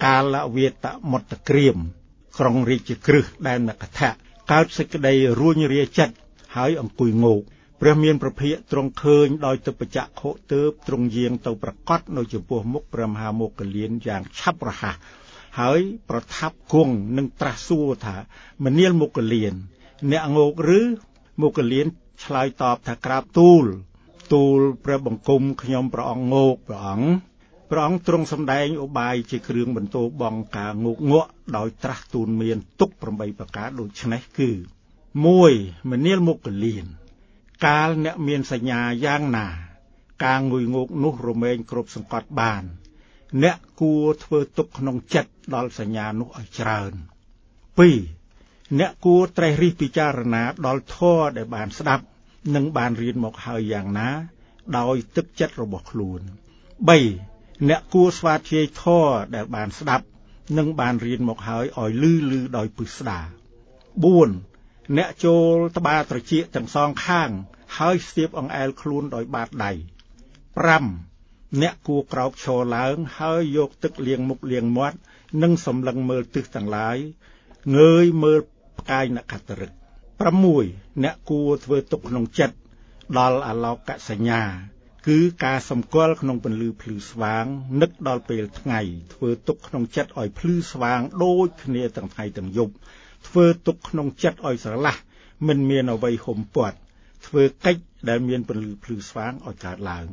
កាលវេតមត្តក្រៀមក្រុងរាជក្រឹសដែនមគធៈកើតសេចក្តីរួញរាចិត្តហើយអង្គុយងោកព្រះមានប្រភិយទ្រង់ឃើញដោយទិបចក្ខុទើបទ្រង់យាងទៅប្រកាសនៅចំពោះមុខព្រះមហាមោគលានយ៉ាងឆាប់រហ័សហើយប្រថាប់គង់នឹងត្រាស់សួរថាមនាលមោគលានអ្នកងោកឬមោគលានឆ្លើយតបថាក្រាបទូលព្រះបង្គំខ្ញុំព្រះអង្គងោកព្រះអង្គទ្រង់សម្ដែងឧបាយជាគ្រឿងបន្ទោបង់ការងោកងក់ដោយត្រាស់ទូលមានទុក8ប្រការដូចនេះគឺ1មនាលមោគលានកាលអ្នកមានសញ្ញាយ៉ាងណាការងុយងោកនោះរមែងគ្រប់សង្កត់បានអ្នកគួរធ្វើទុកក្នុងចិត្តដល់សញ្ញានោះឲ្យច្រើន2អ្នកគួរត្រេះរិះពិចារណាដល់ធម៌ដែលបានស្ដាប់និងបានរៀនមកហើយយ៉ាងណាដោយទឹកចិត្តរបស់ខ្លួន3អ្នកគួរស្វាធ្យាយធម៌ដែលបានស្ដាប់និងបានរៀនមកហើយឲ្យលឺដោយពិស្ដារ4អ្នកចូលត្បាត្រចៀកទាំងសងខាងហើយស្ទាបអង្អែលខ្លួនដោយបាតដៃ5អ្នកគួរក្រោកឈរឡើងហើយយកទឹកលាងមុខលាងមាត់និងសម្លឹងមើលទិសទាំងឡាយងើយមើលផ្កាយនក្ខត្តរិក6អ្នកគួរធ្វើទុកក្នុងចិត្តដល់អាឡោកសញ្ញាគឺការសម្គាល់ក្នុងពន្លឺភ្លឺស្វាងនឹកដល់ពេលថ្ងៃធ្វើទុកក្នុងចិត្តឲ្យភ្លឺស្វាងដូចគ្នាទាំងថ្ងៃទាំងយប់ធ្វើទុកក្នុងចិត្តឲ្យស្រឡះមិនមានអ្វីហុំព័ទ្ធធ្វើកិច្ចដែលមានពន្លឺភ្លឺស្វាងឲ្យកើតឡើង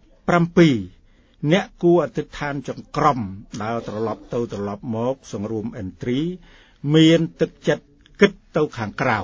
7អ្នកគួរអធិដ្ឋានចង្ក្រមដើរត្រឡប់ទៅត្រឡប់មកសង្រួមឥន្ទ្រីមានទឹកចិត្តគិតទៅខាងក្រៅ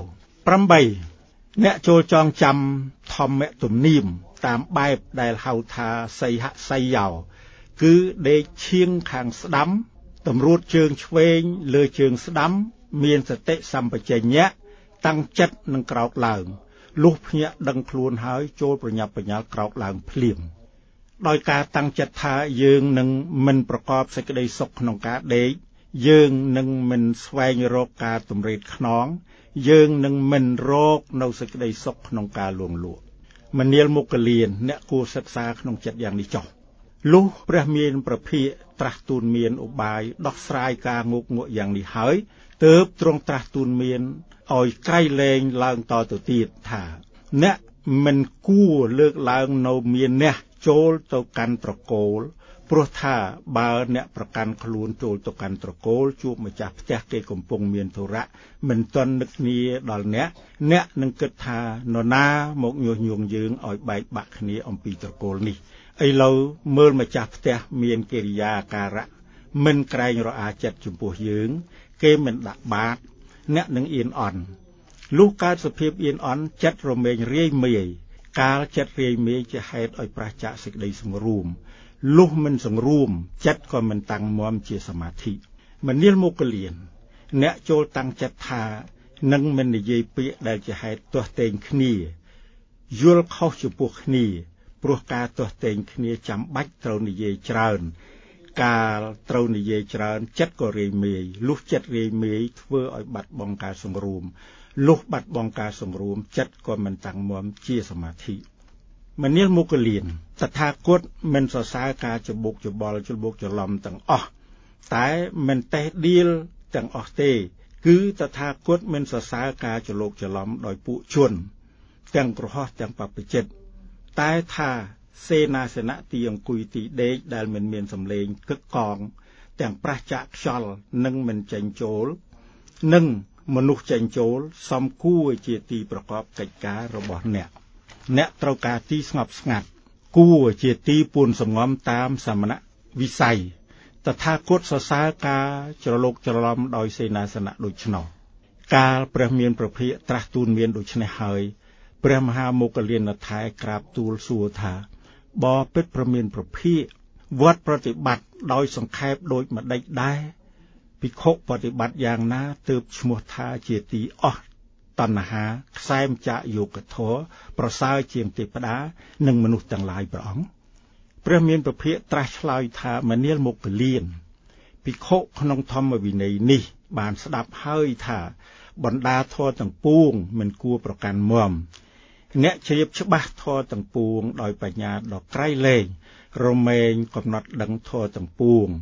8អ្នកចូលចងចាំធម្មទំនៀមតាមបែបដែលហៅថាសីហសីយោគឺដេកឈៀងខាងស្ដាំតម្រួតជើងឆ្វេងលើជើងស្ដាំមានសតិសម្បជញ្ញៈតាំងចិត្តនឹងក្រោកឡើងលុះភ្ញាក់ដឹងខ្លួនហើយចូលប្រញាប់ប្រញាល់ក្រោកឡើងភ្លាមដោយការតាំងចិត្តថាយើងនឹងមិនប្រកបសេចក្តីសុខក្នុងការដេកយើងនឹងមិនស្វែងរកការតម្រេតខ្នងយើងនឹងមិនរកនៅសេចក្តីសុខក្នុងការលួងលក់មនាលមុគលានអ្នកគួរសិក្សាក្នុងចិត្តយ៉ាងនេះចុះលុះព្រះមានប្រភិយត្រាស់ទូលមានឧបាយដោះស្រាយការងោកងក់យ៉ាងនេះហើយទើបទ្រង់ត្រាស់ទូលមានឲ្យក្រៃលែងឡើងតទៅទៀតថាអ្នកមិនគួរលើកឡើងនៅមានអ្នកចូលទៅកាន់ត្រកូលព្រោះថាបើអ្នកប្រកាន់ខ្លួនចូលទៅកាន់ត្រកូលជួបម្ចាស់ផ្ទះគេកំពុងមានធុរៈមិនទាន់នឹកគ្នាដល់អ្នកនឹងគិតថានរណាមកញុះញង់យើងឲ្យបែកបាក់គ្នាអំពីត្រកូលនេះឥឡូវមើលម្ចាស់ផ្ទះមានកិរិយាអាការៈមិនក្រែងរអាចិត្តចំពោះយើងគេមិនដាក់បាតអ្នកនឹងអៀនអន់លុះកើតសភាពអៀនអន់ចិត្តរមែងរាយមាយកាលចិត្តរាយមាយជាហេតុឲ្យប្រះចាកសេចក្តីសង្រួមលុះមិនសង្រួមចិត្តក៏មិនតាំងមាំជាសមាធិមនាលមុគលានអ្នកចូលតាំងចិត្តថានឹងមិននិយាយពាក្យដែលជាហេតុទាស់ទែងគ្នាយល់ខុសចំពោះគ្នាព្រោះការទាស់ទែងគ្នាចាំបាច់ត្រូវនិយាយច្រើនកាលត្រូវនិយាយច្រើនចិត្តក៏រាយមាយលុះចិត្តរាយមាយធ្វើឲ្យបាត់បង់ការសង្រួមលុះបាត់បង់ការសង្រួមចិត្តក៏មិនតាំងមាំជាសមាធិមនាលមុគលានតថាគតមិនសរសើរការច្បុកច្បល់ច្បុកច្រឡំទាំងអស់តែមិនតេះដៀលទាំងអស់ទេគឺតថាគតមិនសរសើរការច្រឡូកច្រឡំដោយពួកជនទាំងក្រហោះទាំងបព្វជិតតែថាសេនាសនៈទីអង្គុយទីដេកដែលមិនមានសម្លេងកឹកកងទាំងប្រះចាកខ្យល់និងមិនចេញចូលនិងមនុស្សចេញចូលសំគួរជាទីប្រកបកិច្ចការរបស់អ្នកត្រូវការទីស្ងប់ស្ងាត់គួរជាទីពួនសំងំតាមសមណវិស័យតថាគតសរសើរការច្រឡូកច្រឡំដោយសេនាសនៈដូច្នោះកាលព្រះមានប្រភិយត្រាស់ទូលមានដូច្នេះហើយព្រះមហាមោគលានថែក្រាបទូលសួរថាបពិតព្រះមានប្រភិយវត្តប្រតិបត្តិដោយសង្ខេបដូចម្ដេចដែរភិក្ខុប្រតិបត្តិយ៉ាងណាទើបឈ្មោះថាជាទីអស់តណ្ហាខ្សែមចាកយកធម៌ប្រសើរជាងទេវតានិងមនុស្សទាំងឡាយព្រះអង្គព្រះមានប្រភិយត្រាស់ឆ្លើយថាមនាលមុគលានភិក្ខុក្នុងធម្មវិន័យនេះបានស្ដាប់ហើយថាបណ្ដាធម៌ទាំងពួងមិនគួរប្រកាន់មាំអ្នកជ្រាបច្បាស់ធម៌ទាំងពួងដោយបញ្ញាដ៏ក្រៃលែងរមែងកំណត់ដឹងធម៌ទាំងពួង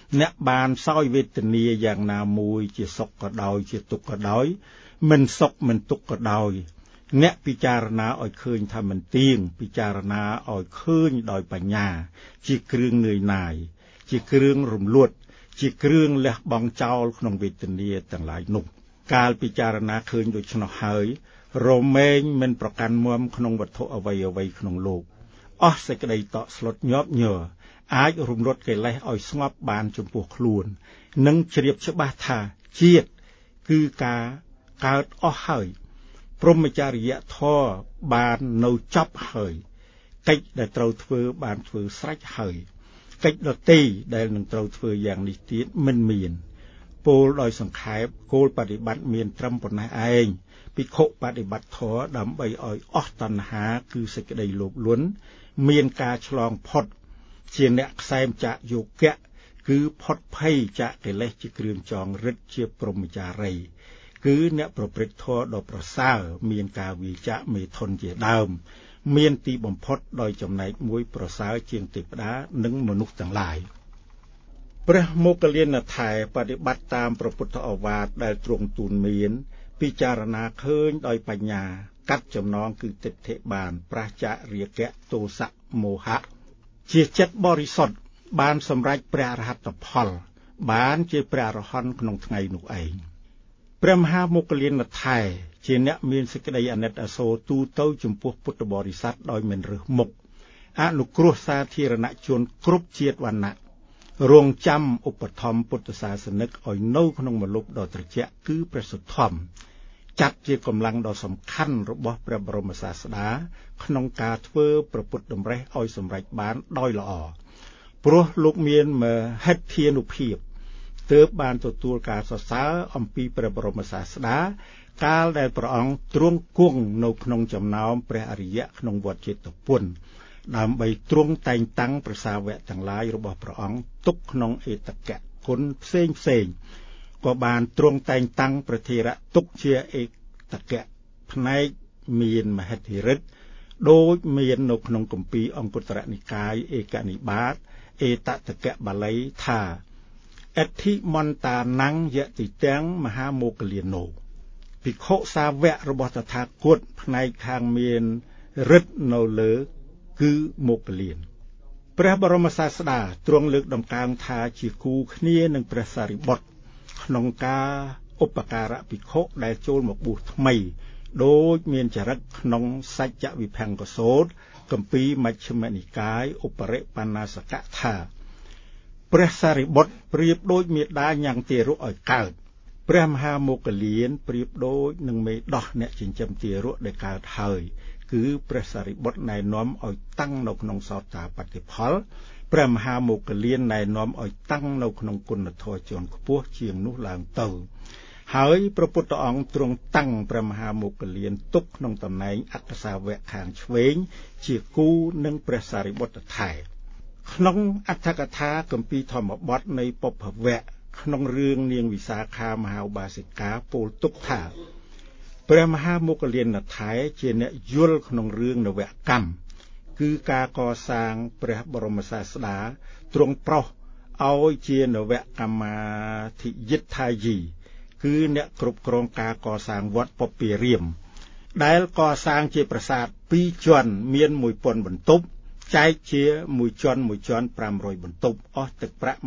អ្នកបានសោយវេទនាយ៉ាងណាមួយជាសុខក៏ដោយជាទុក្ខក៏ដោយមិនសុខមិនទុក្ខក៏ដោយអ្នកពិចារណាឲ្យឃើញថាមិនទៀងពិចារណាឲ្យឃើញដោយបញ្ញាជាគ្រឿងនឿយណាយជាគ្រឿងរំលត់ជាគ្រឿងលះបង់ចោលក្នុងវេទនាទាំងឡាយនោះកាលពិចារណាឃើញដូច្នោះហើយរមែងមិនប្រកាន់មាំក្នុងវត្ថុអ្វីៗក្នុងលោកអស់សេចក្តីតក់ស្លុតញាប់ញ័រអាចរំលត់កិលេសឲ្យស្ងប់បានចំពោះខ្លួននិងជ្រាបច្បាស់ថាជាតិគឺការកើតអស់ហើយព្រហ្មចរិយធម៌បាននៅចប់ហើយកិច្ចដែលត្រូវធ្វើបានធ្វើស្រេចហើយកិច្ចដទៃដែលនឹងត្រូវធ្វើយ៉ាងនេះទៀតមិនមានពោលដោយសង្ខេបគោលបដិបត្តិមានត្រឹមប៉ុណ្ណេះឯងភិក្ខុបដិបត្តិធម៌ដើម្បីឲ្យអស់តណ្ហាគឺសេចក្តីលោភលន់មានការឆ្លងផុតជាអ្នកខ្សែមចាកយោគៈគឺផុតភ័យចាកកិលេសជាគ្រឿងចងរិទ្ធជាព្រហ្មចារីគឺអ្នកប្រព្រឹត្តធម៌ដ៏ប្រសើរមានការវិចាកមេធនជាដើមមានទីបំផុតដោយចំណែកមួយប្រសើរជាងទេវតានិងមនុស្សទាំងឡាយព្រះមោគលានថែបដិបត្តិតាមព្រះពុទ្ធឱវាទដែលទ្រង់ទូលមានពិចារណាឃើញដោយបញ្ញាកាត់ចំណងគឺទិដ្ឋិបានប្រះចាករាគៈទោសៈមោហៈជាចិត្តបរិសុទ្ធបានសម្រេចព្រះអរហត្តផលបានជាព្រះអរហន្តក្នុងថ្ងៃនោះឯងព្រះមហាមោគលានថែជាអ្នកមានសេចក្តីអាណិតអាសូរទូទៅចំពោះពុទ្ធបរិស័ទដោយមិនរើសមុខអនុគ្រោះសាធារណជនគ្រប់ជាតិវណ្ណៈរងចាំឧបត្ថម្ភពុទ្ធសាសនិកឲ្យនៅក្នុងមលុបដ៏ត្រជាក់គឺព្រះសុទ្ធម្មចាត់ជាកម្លាំងដ៏សំខាន់របស់ព្រះបរមសាស្តាក្នុងការធ្វើព្រះពុទ្ធតម្រិះឲ្យសម្រេចបានដោយល្អព្រោះលោកមានមហិទ្ធានុភាពទើបបានទទួលការសរសើរអំពីព្រះបរមសាស្តាកាលដែលព្រះអង្គទ្រង់គង់នៅក្នុងចំណោមព្រះអរិយៈក្នុងវត្តចេតពុនដើម្បីទ្រង់តែងតាំងព្រះសាវកទាំងឡាយរបស់ព្រះអង្គទុកក្នុងអេតកៈគុណផ្សេងក៏បានទ្រង់តែងតាំងព្រះថេរៈទុកជាអេតកៈផ្នែកមានមហិទ្ធិឫទ្ធិដូចមាននៅក្នុងគម្ពីរអង្គុត្តរនិកាយឯកនិបាតអេតតកៈបាលីថាអធិមន្តាណੰយតិទាំងមហាមោគលានោភិក្ខុសាវករបស់តថាគតផ្នែកខាងមានឫទ្ធិនៅលើគឺមោគលានព្រះបរមសាស្តាទ្រង់លើកដំកើងថាជាគូគ្នានឹងព្រះសារីបុត្រក្នុងការឧបការៈភិក្ខុដែលចូលមកបួសថ្មីដូចមានចរិតក្នុងសច្ចវិភង្គសោតគម្ពីរមជ្ឈិមនិកាយឧបរិបណ្ណាសកៈថាព្រះសារីបុត្រប្រៀបដូចមេដាញ៉ាំងទារកឲ្យកើតព្រះមហាមោគលានប្រៀបដូចនឹងមេដោះអ្នកចិញ្ចឹមទារកដែលកើតហើយគឺព្រះសារីបុត្រណែនាំឲ្យតាំងនៅក្នុងសោតាបត្តិផលព្រះមហាមោគលានណែនាំឲ្យតាំងនៅក្នុងគុណធម៌ជាន់ខ្ពស់ជាងនោះឡើងទៅហើយព្រះពុទ្ធអង្គទ្រង់តាំងព្រះមហាមោគលានទុកក្នុងតំណែងអក្សសាវកខាងឆ្វេងជាគូនឹងព្រះសារីបុត្រថែក្នុងអត្ថកថាគម្ពីរធម្មបទនៃពុភវៈក្នុងរឿងនាងវិសាខាមហាឧបាសិកាពោលទុកថាព្រះមហាមោគលានថែជាអ្នកយល់ក្នុងរឿងនវកម្មគឺការកសាងព្រះបរមសាស្តាទ្រង់ប្រោសឲ្យជានវកម្មាធិយិត្ថាយីគឺអ្នកគ្រប់គ្រងការកសាងវត្តពពារាមដែលកសាងជាប្រាសាទ2ជាន់មាន1000បន្ទប់ចែកជាមួយជាន់500បន្ទប់អស់ទឹកប្រាក់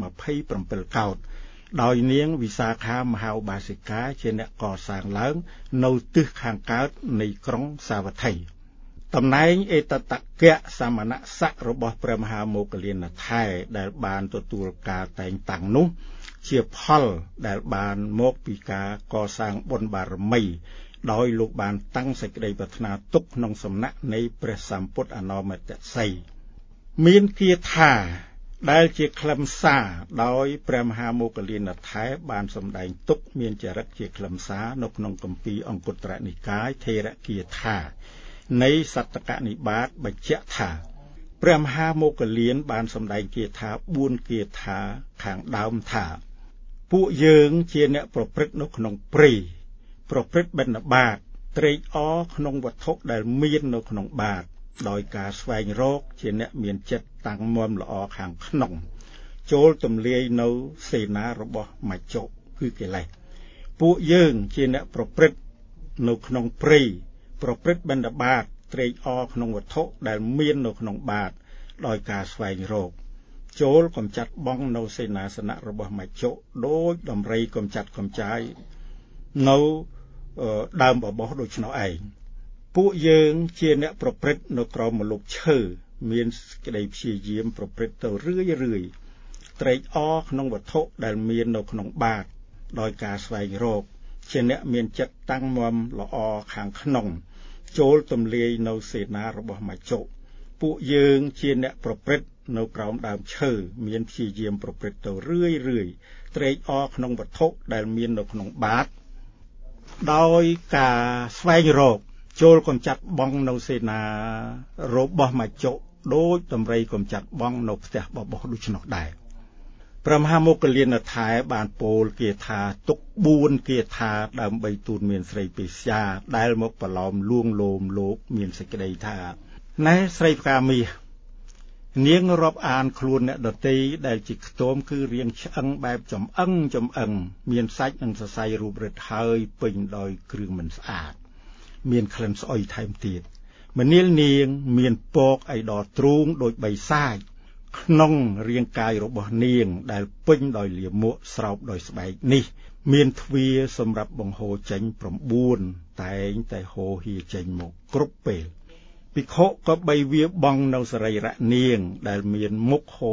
27កោដដោយនាងវិសាខាមហាឧបាសិកាជាអ្នកកសាងឡើងនៅទិសខាងកើតនៃក្រុងសាវត្ថីតំណែងអេតតកៈសមណស័ក្តិរបស់ព្រះមហាមោគលានថែដែលបានទទួលការតែងតាំងនោះជាផលដែលបានមកពីការកសាងបុណ្យបារមីដោយលោកបានតាំងសេចក្តីប្រាថ្នាទុកក្នុងសំណាក់នៃព្រះសម្ពុទ្ធអនោមតស័យមានគាថាដែលជាខ្លឹមសារដោយព្រះមហាមោគលានថែបានសម្ដែងទុកមានចរិតជាខ្លឹមសារនៅក្នុងគម្ពីរអង្គុត្តរនិកាយថេរគាថានៃសត្តកនិបាតបញ្ជាក់ថាព្រះមហាមោគលានបានសម្ដែងគាថា4គាថាខាងដើមថាពួកយើងជាអ្នកប្រព្រឹត្តនៅក្នុងព្រៃប្រព្រឹត្តបិណ្ឌបាតត្រេកអរក្នុងវត្ថុដែលមាននៅក្នុងបាតដោយការស្វែងរកជាអ្នកមានចិត្តតាំងមាំល្អខាងក្នុងចូលទម្លាយនៅសេនារបស់មច្ចុគឺកិលេសពួកយើងជាអ្នកប្រព្រឹត្តនៅក្នុងព្រៃប្រព្រឹត្តបណ្ឌបាតត្រេកអរក្នុងវត្ថុដែលមាននៅក្នុងបាតដោយការស្វែងរកចូលកំចាត់បងនៅសេនាសនៈរបស់មច្ចុដោយដំរីកំចាត់កំចាយនៅដើមបបោះដូច្នោះឯងពួកយើងជាអ្នកប្រព្រឹត្តនៅក្រោមម្លប់ឈើមានក្តីព្យាយាមប្រព្រឹត្តទៅរឿយត្រេកអរក្នុងវត្ថុដែលមាននៅក្នុងបាតដោយការស្វែងរកជាអ្នកមានចិត្តតាំងមាំល្អខាងក្នុងចូលទម្លាយនៅសេនារបស់មច្ចុពួកយើងជាអ្នកប្រព្រឹត្តនៅក្រោមដើមឈើមានព្យាយាមប្រព្រឹត្តទៅរឿយត្រេកអរក្នុងវត្ថុដែលមាននៅក្នុងបាតដោយការស្វែងរកចូលកំចាត់បងនៅសេនារបស់មច្ចុដោយដំរីកំចាត់បងនៅផ្ទះបបោះដូច្នោះដែរព្រះមហាមោគលានថែបានពោលគាថាទុក4គាថាដើម្បីទូលមានស្រីពេស្យាដែលមកប្រឡោមលួងលោមលោកមានសេចក្តីថាណែស្រីផ្កាមាសនាងរាប់អានខ្លួនអ្នកដតីដែលជាខ្ទមគឺរាងឆ្អឹងបែបចំអឹងមានសាច់និងសរសៃរូបរឹតហើយពេញដោយគ្រឿងមិនស្អាតមានក្លិនស្អុយថែមទៀតម្នាលនាងមានពកអីដល់ទ្រូងដូចបីសាច់ក្នុងរាងកាយរបស់នាងដែលពេញដោយលាមកស្រោបដោយស្បែកនេះមានទ្វារសម្រាប់បង្ហូរចេញ9តែងតែហូរហៀចេញមកគ្រប់ពេលភិក្ខុក៏បីវាបងនៅសរីរៈនាងដែលមានមុខហូរ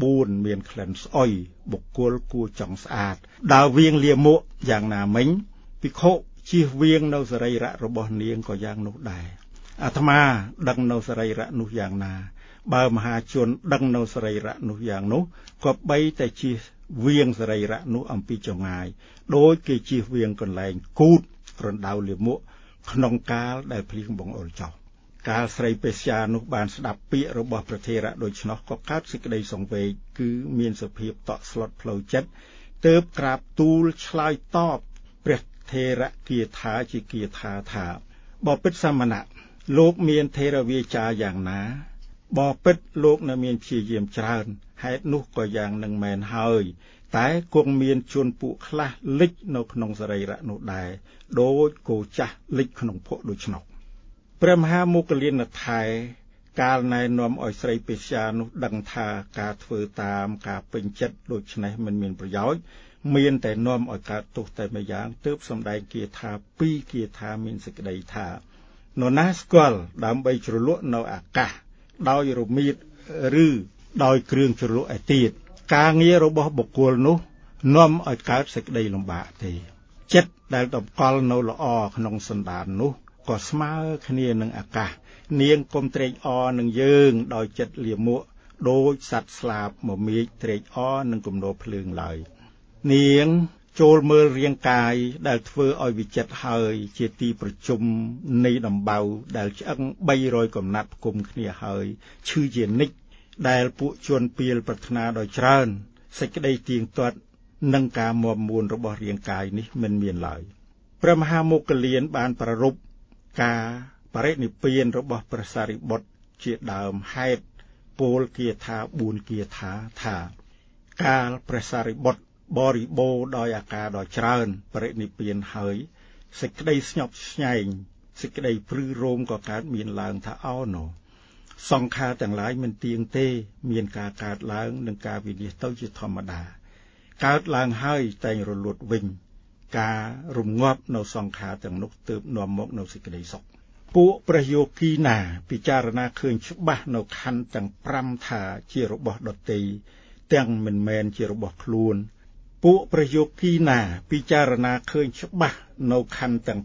9មានក្លិនស្អុយបុគ្គលគួរចង់ស្អាតដើរវៀងលាមកយ៉ាងណាមិញភិក្ខុជៀសវាងនៅសរីរៈរបស់នាងក៏យ៉ាងនោះដែរអាត្មាដឹងនៅសរីរៈនោះយ៉ាងណាបើមហាជនដឹងនៅសរីរៈនោះយ៉ាងនោះក៏បីតែជៀសវាងសរីរៈនោះអំពីចងាយដោយគេជៀសវាងកន្លែងគូតរណ្ដៅលាមកក្នុងកាលដែលភ្លៀងបង្អុរចុះកាលស្រីពេស្យានោះបានស្ដាប់ពាក្យរបស់ព្រះថេរៈដូច្នោះក៏កើតសេចក្តីសង្វេគគឺមានសភាពតក់ស្លុតផ្លូវចិត្តទើបក្រាបទូលឆ្លើយតបព្រះថេរៈគាថាជាគាថាថាបពិតសមណៈលោកមានថេរវាចាយ៉ាងណាបពិតលោកនៅមានព្យាយាមច្រើនហេតុនោះក៏យ៉ាងនឹងមែនហើយតែគង់មានជនពួកខ្លះលិចនៅក្នុងសរីរៈនោះដែរដូចគោចាស់លិចក្នុងភក់ដូច្នោះព្រះមហាមោគលានថែកាលណែនាំឲ្យស្រីពេស្យានោះដឹងថាការធ្វើតាមការពេញចិត្តដូច្នេះមិនមានប្រយោជន៍មានតែនាំឲ្យកើតទោសតែម្យ៉ាងទើបសម្ដែងគាថា2គាថាមានសេចក្តីថានរណាស្គាល់ដើម្បីជ្រលក់នៅអាកាសដោយរមៀតឬដោយគ្រឿងជ្រលក់ឯទៀតការងាររបស់បុគ្គលនោះនាំឲ្យកើតសេចក្តីលំបាកទេចិត្តដែលតម្កល់នៅល្អក្នុងសន្តាននោះក៏ស្មើគ្នានឹងអាកាសនាងកុំត្រេកអរនឹងយើងដោយចិត្តលាមកដូចសត្វស្លាបមមាញត្រេកអរនឹងគំនរភ្លើងឡើយនាងចូលមើលរាងកាយដែលធ្វើឲ្យវិចិត្រហើយជាទីប្រជុំនៃដំបៅដែលឆ្អឹង300កំណាត់ផ្គុំគ្នាហើយឈឺជានិច្ចដែលពួកជនពាលប្រាថ្នាដោយច្រើនសេចក្តីទៀងទាត់និងការមាំមួនរបស់រាងកាយនេះមិនមានឡើយព្រះមហាមោគលានបានប្រារព្ធការបរិនិព្វានរបស់ព្រះសារីបុត្រជាដើមហេតុពោលគាថា4គាថាថាកាលព្រះសារីបុត្របរិបូរដោយអាការដ៏ច្រើនបរិនិព្វានហើយសេចក្តីស្ញប់ស្ញែងសេចក្តីព្រឺរោមក៏កើតមានឡើងថាអោណូសង្ខារទាំងឡាយមិនទៀងទេមានការកើតឡើងនិងការវិនិច្ឆ័យទៅជាធម្មតាកើតឡើងហើយតែងរលត់វិញការរងាប់នៅសង្ខារទាំងនោះទើបនាំមកនៅសេចក្តីសុខពួកព្រះយោគីណាពិចារណាឃើញច្បាស់នៅខណ្ឌទាំង5ថាជារបស់ដតីទាំងមិនមែនជារបស់ខ្លួនពួកព្រះយោគីណាពិចារណាឃើញច្បាស់នៅខណ្ឌទាំង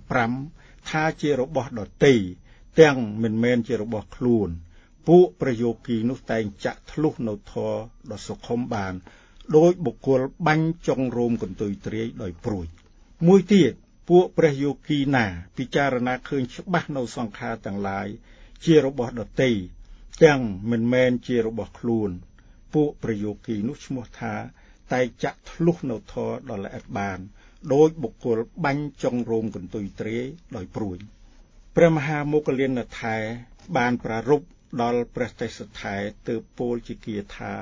5ថាជារបស់ដតីទាំងមិនមែនជារបស់ខ្លួនពួកព្រះយោគីនោះតែងចាក់ធ្លុះនៅធម៌ដ៏សុខុមបានដោយបុគ្គលបាញ់ចុងរោមកន្ទុយទ្រាយដោយព្រួយមួយទៀតពួកព្រះយោគីណាពិចារណាឃើញច្បាស់នៅសង្ខារទាំងឡាយជារបស់ដតីទាំងមិនមែនជារបស់ខ្លួនពួកព្រះយោគីនោះឈ្មោះថាតែចាក់ធ្លុះនៅធម៌ដ៏ល្អិតបានដោយបុគ្គលបាញ់ចុងរោមកន្ទុយទ្រាយដោយព្រួយព្រះមហាមោគលានថែបានប្រារព្ធដល់ព្រះទេសថែទើបពោលជាគាថា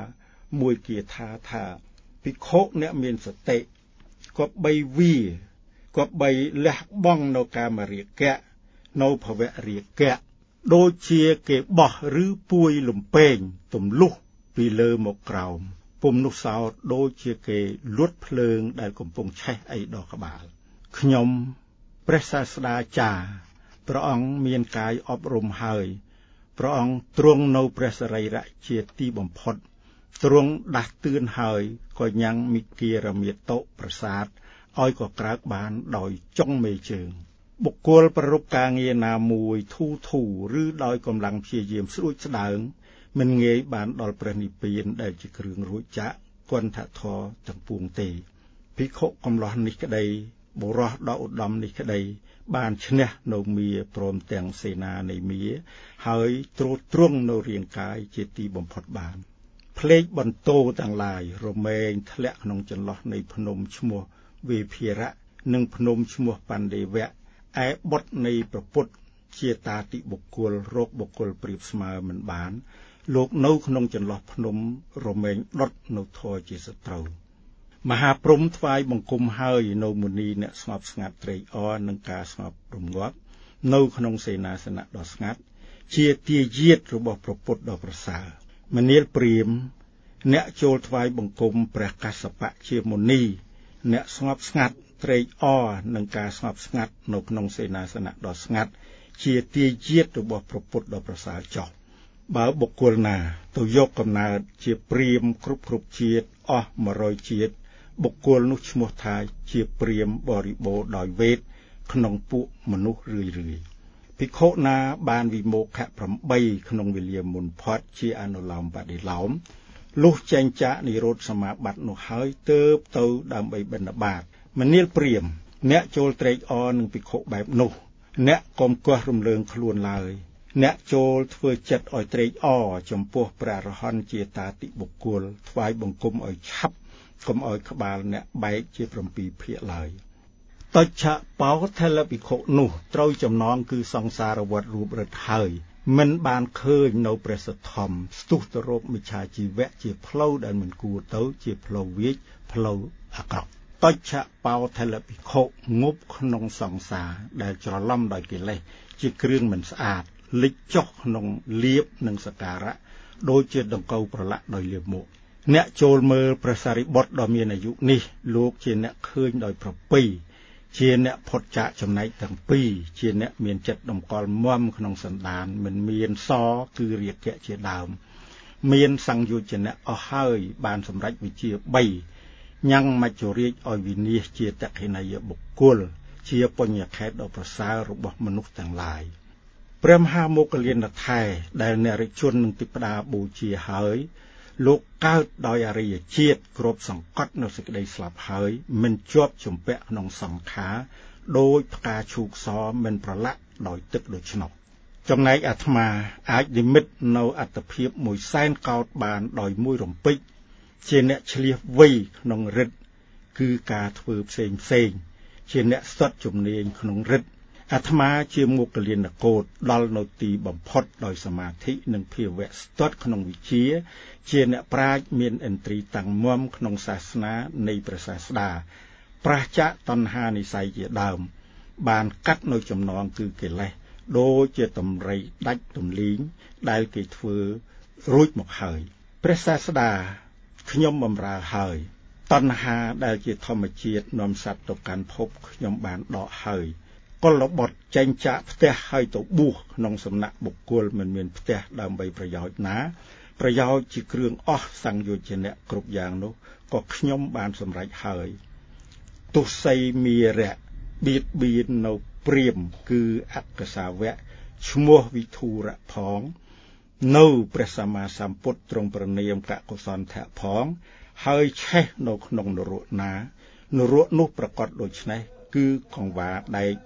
មួយគាថាថាភិក្ខុអ្នកមានសតិគប្បីវាគប្បីលះបង់នៅកាមរាគៈនៅភវរាគៈដូចជាគេបោះឬពួយលំពេងទម្លុះពីលើមកក្រោមពុំនោះសោតដូចជាគេលួតភ្លើងដែលកំពុងឆេះអីដល់ក្បាលខ្ញុំព្រះសាស្តាចារ្យព្រះអង្គមានកាយអប់រំហើយព្រះអង្គទ្រង់នៅព្រះសរីរៈជាទីបំផុតទ្រង់ដាស់តឿនហើយក៏ញ៉ាំងមីគិរមាតុប្រាសាទឲ្យក៏ក្រើកបានដោយចុងមេជើងបុគ្គលប្ររពការងារណាមួយធូឬដោយកម្លាំងព្យាយាមស្ដួចស្ដើងមិនងាយបានដល់ព្រះនិព្វានដែលជាគ្រឿងរួចចាកគន្ធធរទាំងពួងទេភិក្ខុកំឡោះនេះក្តីបុរសដ៏ឧត្តមនេះក្តីបានឈ្នះនៅមាព្រមទាំងសេនានៃមាហើយទ្រទ្រង់នៅរាងកាយជាទីបំផុតបានភ្លេចបន្ទោទាំងឡាយរមែងធ្លាក់ក្នុងចន្លោះនៃភ្នំឈ្មោះវេភារៈនិងភ្នំឈ្មោះបណ្ឌេវៈឯបុត្រនៃព្រះពុទ្ធជាតាតិបុគ្គលរកបុគ្គលប្រៀបស្មើមិនបានលោកនៅក្នុងចន្លោះភ្នំរមែងដុតនៅធរជាសត្រូវមហាព្រំថ្វាយបង្គំហើយនៅមុនីអ្នកស្ងប់ស្ងាត់ត្រេកអរនឹងការស្ងប់រងាប់នៅក្នុងសេនាសនៈដ៏ស្ងាត់ជាទាយាទរបស់ព្រះពុទ្ធដ៏ប្រសើរមនាលព្រាហ្មណ៍អ្នកចូលថ្វាយបង្គំព្រះកស្សបៈជាមុនីអ្នកស្ងប់ស្ងាត់ត្រេកអរនឹងការស្ងប់ស្ងាត់នៅក្នុងសេនាសនៈដ៏ស្ងាត់ជាទាយាទរបស់ព្រះពុទ្ធដ៏ប្រសើរចុះបើបុគ្គលណាទៅយកកំណើតជាព្រាហ្មណ៍គ្រប់ជាតិអស់100ជាតិបុគ្គលនោះឈ្មោះថាជាព្រាហ្មណ៍បរិបូរណ៍ដោយវេទក្នុងពួកមនុស្សរឿយភិក្ខុណាបានវិមោខៈ8ក្នុងវេលាមុនផុតជាអនុឡោមបដិឡោមលុះចេញចាកនិរោធសមាបត្តិនោះហើយទើបទៅដើម្បីបិណ្ឌបាតមនាលព្រាហ្មណ៍អ្នកចូលត្រេកអរនឹងភិក្ខុបែបនោះអ្នកកុំគាស់រំលើងខ្លួនឡើយអ្នកចូលធ្វើចិត្តឲ្យត្រេកអរចំពោះព្រះអរហន្តជាតាតិបុគ្គលថ្វាយបង្គំឲ្យឆាប់កុំឲ្យក្បាលអ្នកបែកជា7ភាគឡើយតច្ឆបោថលភិក្ខុនោះត្រូវចំណងគឺសង្សារវដ្តរូបរិទ្ធហើយមិនបានឃើញនៅព្រះសទ្ធំស្ទុះទៅរកមិច្ឆាជីវៈជាផ្លូវដែលមិនគួរទៅជាផ្លូវវាចផ្លូវអាក្រក់តច្ឆបោថលភិក្ខុងប់ក្នុងសង្សារដែលច្រឡំដោយកិលេសជាគ្រឿងមិនស្អាតលិចចុះក្នុងលៀបនិងសក្ការៈដូចជាដង្កូវប្រឡាក់ដោយលៀបមុខអ្នកចូលមើលព្រះសារីបុត្រដ៏មានអាយុនេះលោកជាអ្នកឃើញដោយប្រពៃជាអ្នកផុតចាកចំណែកទាំងពីរជាអ្នកមានចិត្តតម្កល់មាំក្នុងសន្តានមិនមានសគឺរាគៈជាដើមមានសង្យុជនៈអស់ហើយបានសម្រេចវិជ្ជា3ញ៉ាំងមច្ចុរាជឲ្យវិនាសជាតក្ខិណីយបុគ្គលជាបញ្ញខេត្តដ៏ប្រសើររបស់មនុស្សទាំងឡាយព្រះមហាមោគលានថែដែលអ្នករិជននឹងទីផ្តាបូជាហើយលោកកើតដោយអរិយជាតិគ្របសង្កត់នៅសេចក្តីស្លាប់ហើយមិនជាប់ជំពាក់ក្នុងសង្ខារដោយផ្កាឈូកសមិនប្រឡាក់ដោយទឹកដូច្នោះចំណែកអាត្មាអាចនិមិត្តនៅអត្តភាពមួយសែនកោតបានដោយមួយរំពេចជាអ្នកឆ្លៀសវៃក្នុងរិទ្ធគឺការធ្វើផ្សេងជាអ្នកស្ទាត់ជំនាញក្នុងរិទ្ធអាត្មាជាមោគលានកោฏដល់នៅទីបំផុតដោយសមាធិនិងភាវៈស្ទាត់ក្នុងវិជ្ជាអ្នកប្រាជ្ញមានឥន្ទ្រីតាំងមាំក្នុងសាសនានៃព្រះសាស្តាប្រះចាកតណ្ហានិស័យជាដើមបានកាត់នៅចំណងគឺកិលេសដូចជាតម្រៃដាច់ទំលីងដែលគេធ្វើរួចមកហើយព្រះសាស្តាខ្ញុំបម្រើហើយតណ្ហាដែលជាធម្មជាតិនាំសត្វទៅកាន់ភពខ្ញុំបានដកហើយកុលបុត្រចេញចាកផ្ទះហើយទៅបួសក្នុងសំណាក់បុគ្គលមិនមានផ្ទះដើម្បីប្រយោជន៍ណាប្រយោជន៍ជាគ្រឿងអស់សង្យុជនៈគ្រប់យ៉ាងនោះក៏ខ្ញុំបានសម្រេចហើយទុស័យមីរៈបៀតបៀននៅព្រាហ្មណ៍គឺអក្សាវៈឈ្មោះវិធុរៈផងនៅព្រះសម្មាសម្ពុទ្ធទ្រង់ប្រណិយមកកុសលធៈផងហើយឆេះនៅក្នុងនរកណានរកនោះប្រកបដូច្នេះគឺកង្វាដែក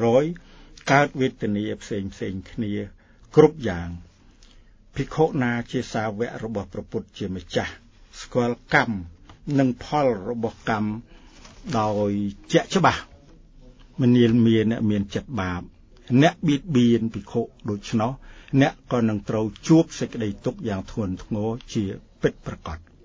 100កើតវេទនាផ្សេងគ្នាគ្រប់យ៉ាងភិក្ខុណាជាសាវករបស់ព្រះពុទ្ធជាម្ចាស់ស្គាល់កម្មនិងផលរបស់កម្មដោយជាក់ច្បាស់មនាលមានចិត្តបាបអ្នកបៀតបៀនភិក្ខុដូច្នោះអ្នកក៏នឹងត្រូវជួបសេចក្តីទុក្ខយ៉ាងធ្ងន់ធ្ងរជាពិតប្រាកដ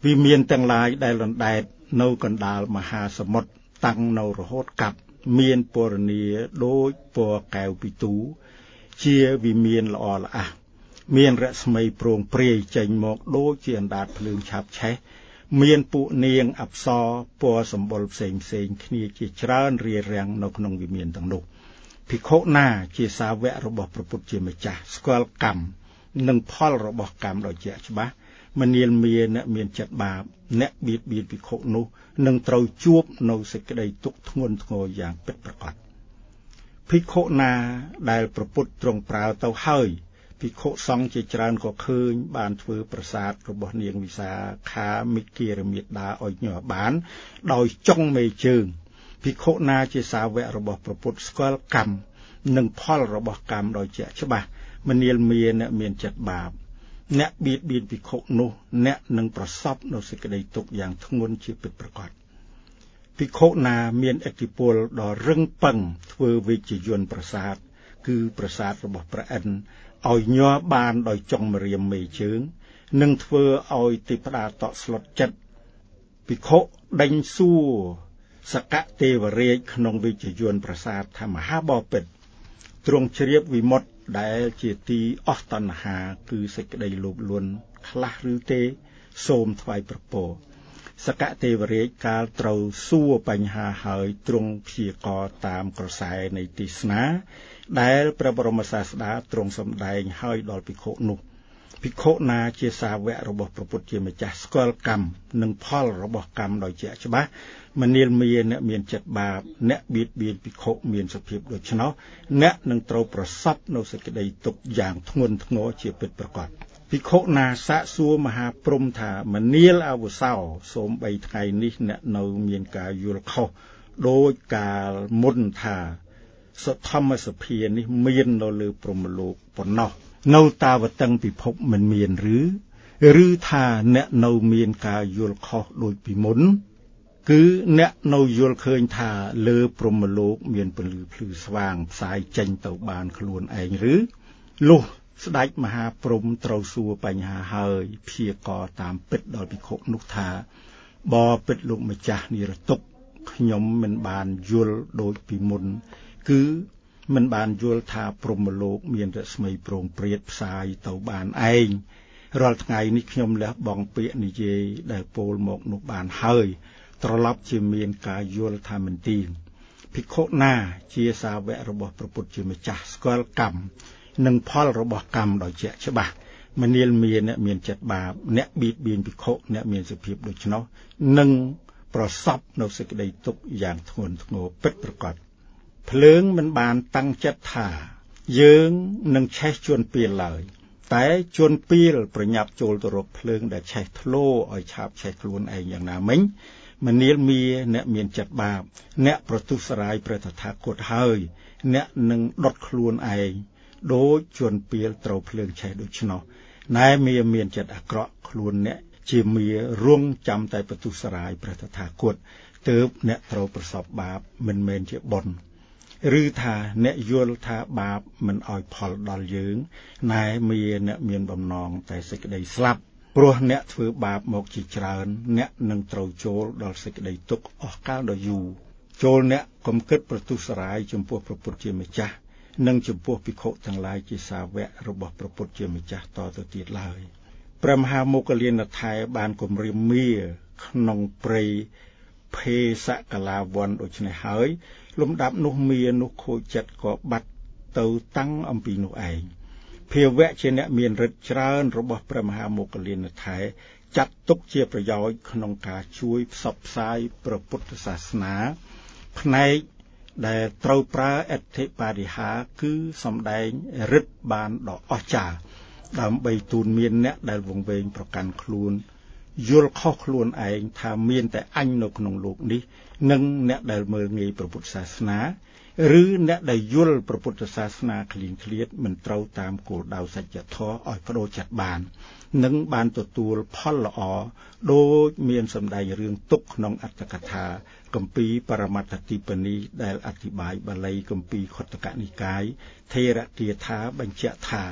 វិមានទាំងឡាយដែលលណ្ដែតនៅកណ្ដាលមហាសមុទ្រតាំងនៅរហូតកាប់មានពណ៌នាដូចពណ៌កែវពីទូជាវិមានល្អល្អះមានរស្មីប្រងព្រាយចេញមកដូចជាអណ្ដាតភ្លើងឆាបឆេះមានពួកនាងអប្សរពណ៌សម្បុរផ្សេងគ្នាជាច្រើនរារាំងនៅក្នុងវិមានទាំងនោះភិក្ខុណាជាសាវករបស់ព្រះពុទ្ធជាម្ចាស់ស្គាល់កម្មនិងផលរបស់កម្មដោយជាក់ច្បាស់មនាលមានអ្នកមានចិត្តបាបអ្នកបៀតបៀនភិក្ខុនោះនឹងត្រូវជួបនៅសេចក្តីទុក្ខធ្ងន់ធ្ងរយ៉ាងពិតប្រាកដភិក្ខុណាដែលព្រះពុទ្ធទ្រង់ប្រើទៅហើយភិក្ខុសង្ឃជាច្រើនក៏ឃើញបានធ្វើប្រាសាទរបស់នាងវិសាខាមិគិរមេតាឲ្យញ័របានដោយចុងមេជើងភិក្ខុណាជាសាវករបស់ព្រះពុទ្ធស្គាល់កម្មនិងផលរបស់កម្មដោយជាក់ច្បាស់មនាលមានអ្នកមានចិត្តបាបអ្នកបៀតបៀនភិក្ខុនោះអ្នកនឹងប្រសពនៅសេចក្តីទុក្ខយ៉ាងធ្ងន់ជាពិតប្រាកដភិក្ខុណាមានឥទ្ធិពលដ៏រឹងប៉ឹងធ្វើវិជ្ជយន្តប្រាសាទគឺប្រាសាទរបស់ព្រះឥន្ទឲ្យញ័របានដោយចុងម្រាមមេជើងនឹងធ្វើឲ្យទេវតាតក់ស្លុតចិត្តភិក្ខុដេញសួរសកទេវរាជក្នុងវិជ្ជយន្តប្រាសាទថាមហាបពិតទ្រង់ជ្រាបវិមុតដែលជាទីអស់តណ្ហាគឺសេចក្តីលោភលន់ខ្លះឬទេសូមថ្វាយប្រពោសកទេវរាជកាលត្រូវសួរបញ្ហាហើយទ្រង់ព្យាករតាមក្រសែនៃទេសនាដែលព្រះបរមសាស្តាទ្រង់សម្ដែងឲ្យដល់ភិក្ខុនោះភិក្ខុណាជាសាវករបស់ព្រះពុទ្ធជាម្ចាស់ស្គាល់កម្មនិងផលរបស់កម្មដោយជាក់ច្បាស់មនាលមានអ្នកមានចិត្តបាបអ្នកបៀតបៀនភិក្ខុមានសភាពដូច្នោះអ្នកនឹងត្រូវប្រសពនៅសេចក្តីទុក្ខយ៉ាងធ្ងន់ធ្ងរជាពិតប្រាកដភិក្ខុណាសាកសួរមហាព្រហ្មថាមនាលអវសោសូមបីថ្ងៃនេះអ្នកនៅមានការយល់ខុសដោយកាលមុនថាសធម្មសភានេះមាននៅលើព្រហ្មលោកប៉ុណ្ណោះនៅតាវតឹងពិភពមិនមានឬថាអ្នកនៅមានការយល់ខុសដូចពីមុនគឺអ្នកនៅយល់ឃើញថាលើព្រហ្មលោកមានពន្លឺភ្លឺស្វាងផ្សាយចេញទៅបានខ្លួនឯងឬលុះស្ដេចមហាព្រហ្មត្រូវសួរបញ្ហាហើយព្យាករតាមពិតដល់ភិក្ខុនោះថាបបពិតលោកម្ចាស់និរតុក្ខខ្ញុំមិនបានយល់ដូចពីមុនគឺមិនបានយល់ថាព្រហ្មលោកមានរស្មីប្រងព្រាតផ្សាយទៅបានឯងរាល់ថ្ងៃនេះខ្ញុំលះបង់ពាក្យនិយាយដែលពោលមកនោះបានហើយត្រឡប់ជាមានការយល់ថាមិនទៀងភិក្ខុណាជាសាវករបស់ព្រះពុទ្ធជាម្ចាស់ស្គាល់កម្មនិងផលរបស់កម្មដោយជាក់ច្បាស់មនាលមានអ្នកមានចិត្តបាបអ្នកបៀតបៀនភិក្ខុអ្នកមានសភាពដូច្នោះនឹងប្រសពនៅសេចក្តីទុក្ខយ៉ាងធ្ងន់ធ្ងរពិតប្រាកដភ្លើងមិនបានតាំងចិត្តថាយើងនឹងឆេះជួនពៀលឡើយតែជួនពៀលប្រញាប់ចូលទៅរកភ្លើងដែលឆេះធ្លោឲ្យឆាបឆេះខ្លួនឯងយ៉ាងណាមិញមនាលមានអ្នកមានចិត្តបាបអ្នកប្រទុសរាយព្រះតថាគតហើយអ្នកនឹងដុតខ្លួនឯងដូចជួនពៀលត្រូវភ្លើងឆេះដូច្នោះណែមានចិត្តអាក្រក់ខ្លួនអ្នកជាមារងចាំតែប្រទុសរាយព្រះតថាគតទើបអ្នកត្រូវប្រសពបាបមិនមែនជាបុណ្យឬថាអ្នកយល់ថាបាបមិនឲ្យផលដល់យើងណែអ្នកមានបំណងតែសេចក្តីស្លាប់ព្រោះអ្នកធ្វើបាបមកជាច្រើនអ្នកនឹងត្រូវចូលដល់សេចក្តីទុក្ខអស់កលដ៏យូរចូលអ្នកកុំគិតប្រទុសរាយចំពោះព្រះពុទ្ធជាម្ចាស់និងចំពោះភិក្ខុទាំងឡាយជាសាវករបស់ព្រះពុទ្ធជាម្ចាស់តទៅទៀតឡើយព្រះមហាមោគលានថែបានគម្រាមមាក្នុងព្រៃភេសកលាវ័នដូច្នេះហើយលំដាប់នោះមានោះខូចចិត្តក៏បាត់ទៅតាំងអំពីនោះឯងភាវៈជាអ្នកមានฤទ្ធិច្រើនរបស់ព្រះមហាមោគលានថែចាត់ទុកជាប្រយោជន៍ក្នុងការជួយផ្សព្វផ្សាយព្រះពុទ្ធសាសនាផ្នែកដែលត្រូវប្រើអធិបរិហាគឺសម្ដែងឫទ្ធិបានដ៏អស្ចារ្យដើម្បីទូនមានអ្នកដែលវង្វេងប្រកាន់ខ្លួនយល់ខុសខ្លួនឯងថាមានតែអញនៅក្នុងលោកនេះនិងអ្នកដែលមើលងាយព្រះពុទ្ធសាសនាឬអ្នកដែលយល់ព្រះពុទ្ធសាសនាឃ្លានឃ្លាតមិនត្រូវតាមគោលដៅសច្ចធម៌ឲ្យបដូរចិត្តបាននិងបានទទួលផលល្អដូចមានសម្ដែងរឿងទុកក្នុងអត្តកថាគម្ពីរបរមត្ថទីបនីដែលអធិប្បាយបាលីគម្ពីរខុទ្ទកនិកាយថេរគាថាបញ្ជាក់ថា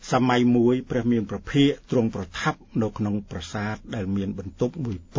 សម័យមួយព្រះមានព្រះភិក្ខទ្រង់ប្រថាប់នៅក្នុងប្រាសាទដែលមានបន្ទប់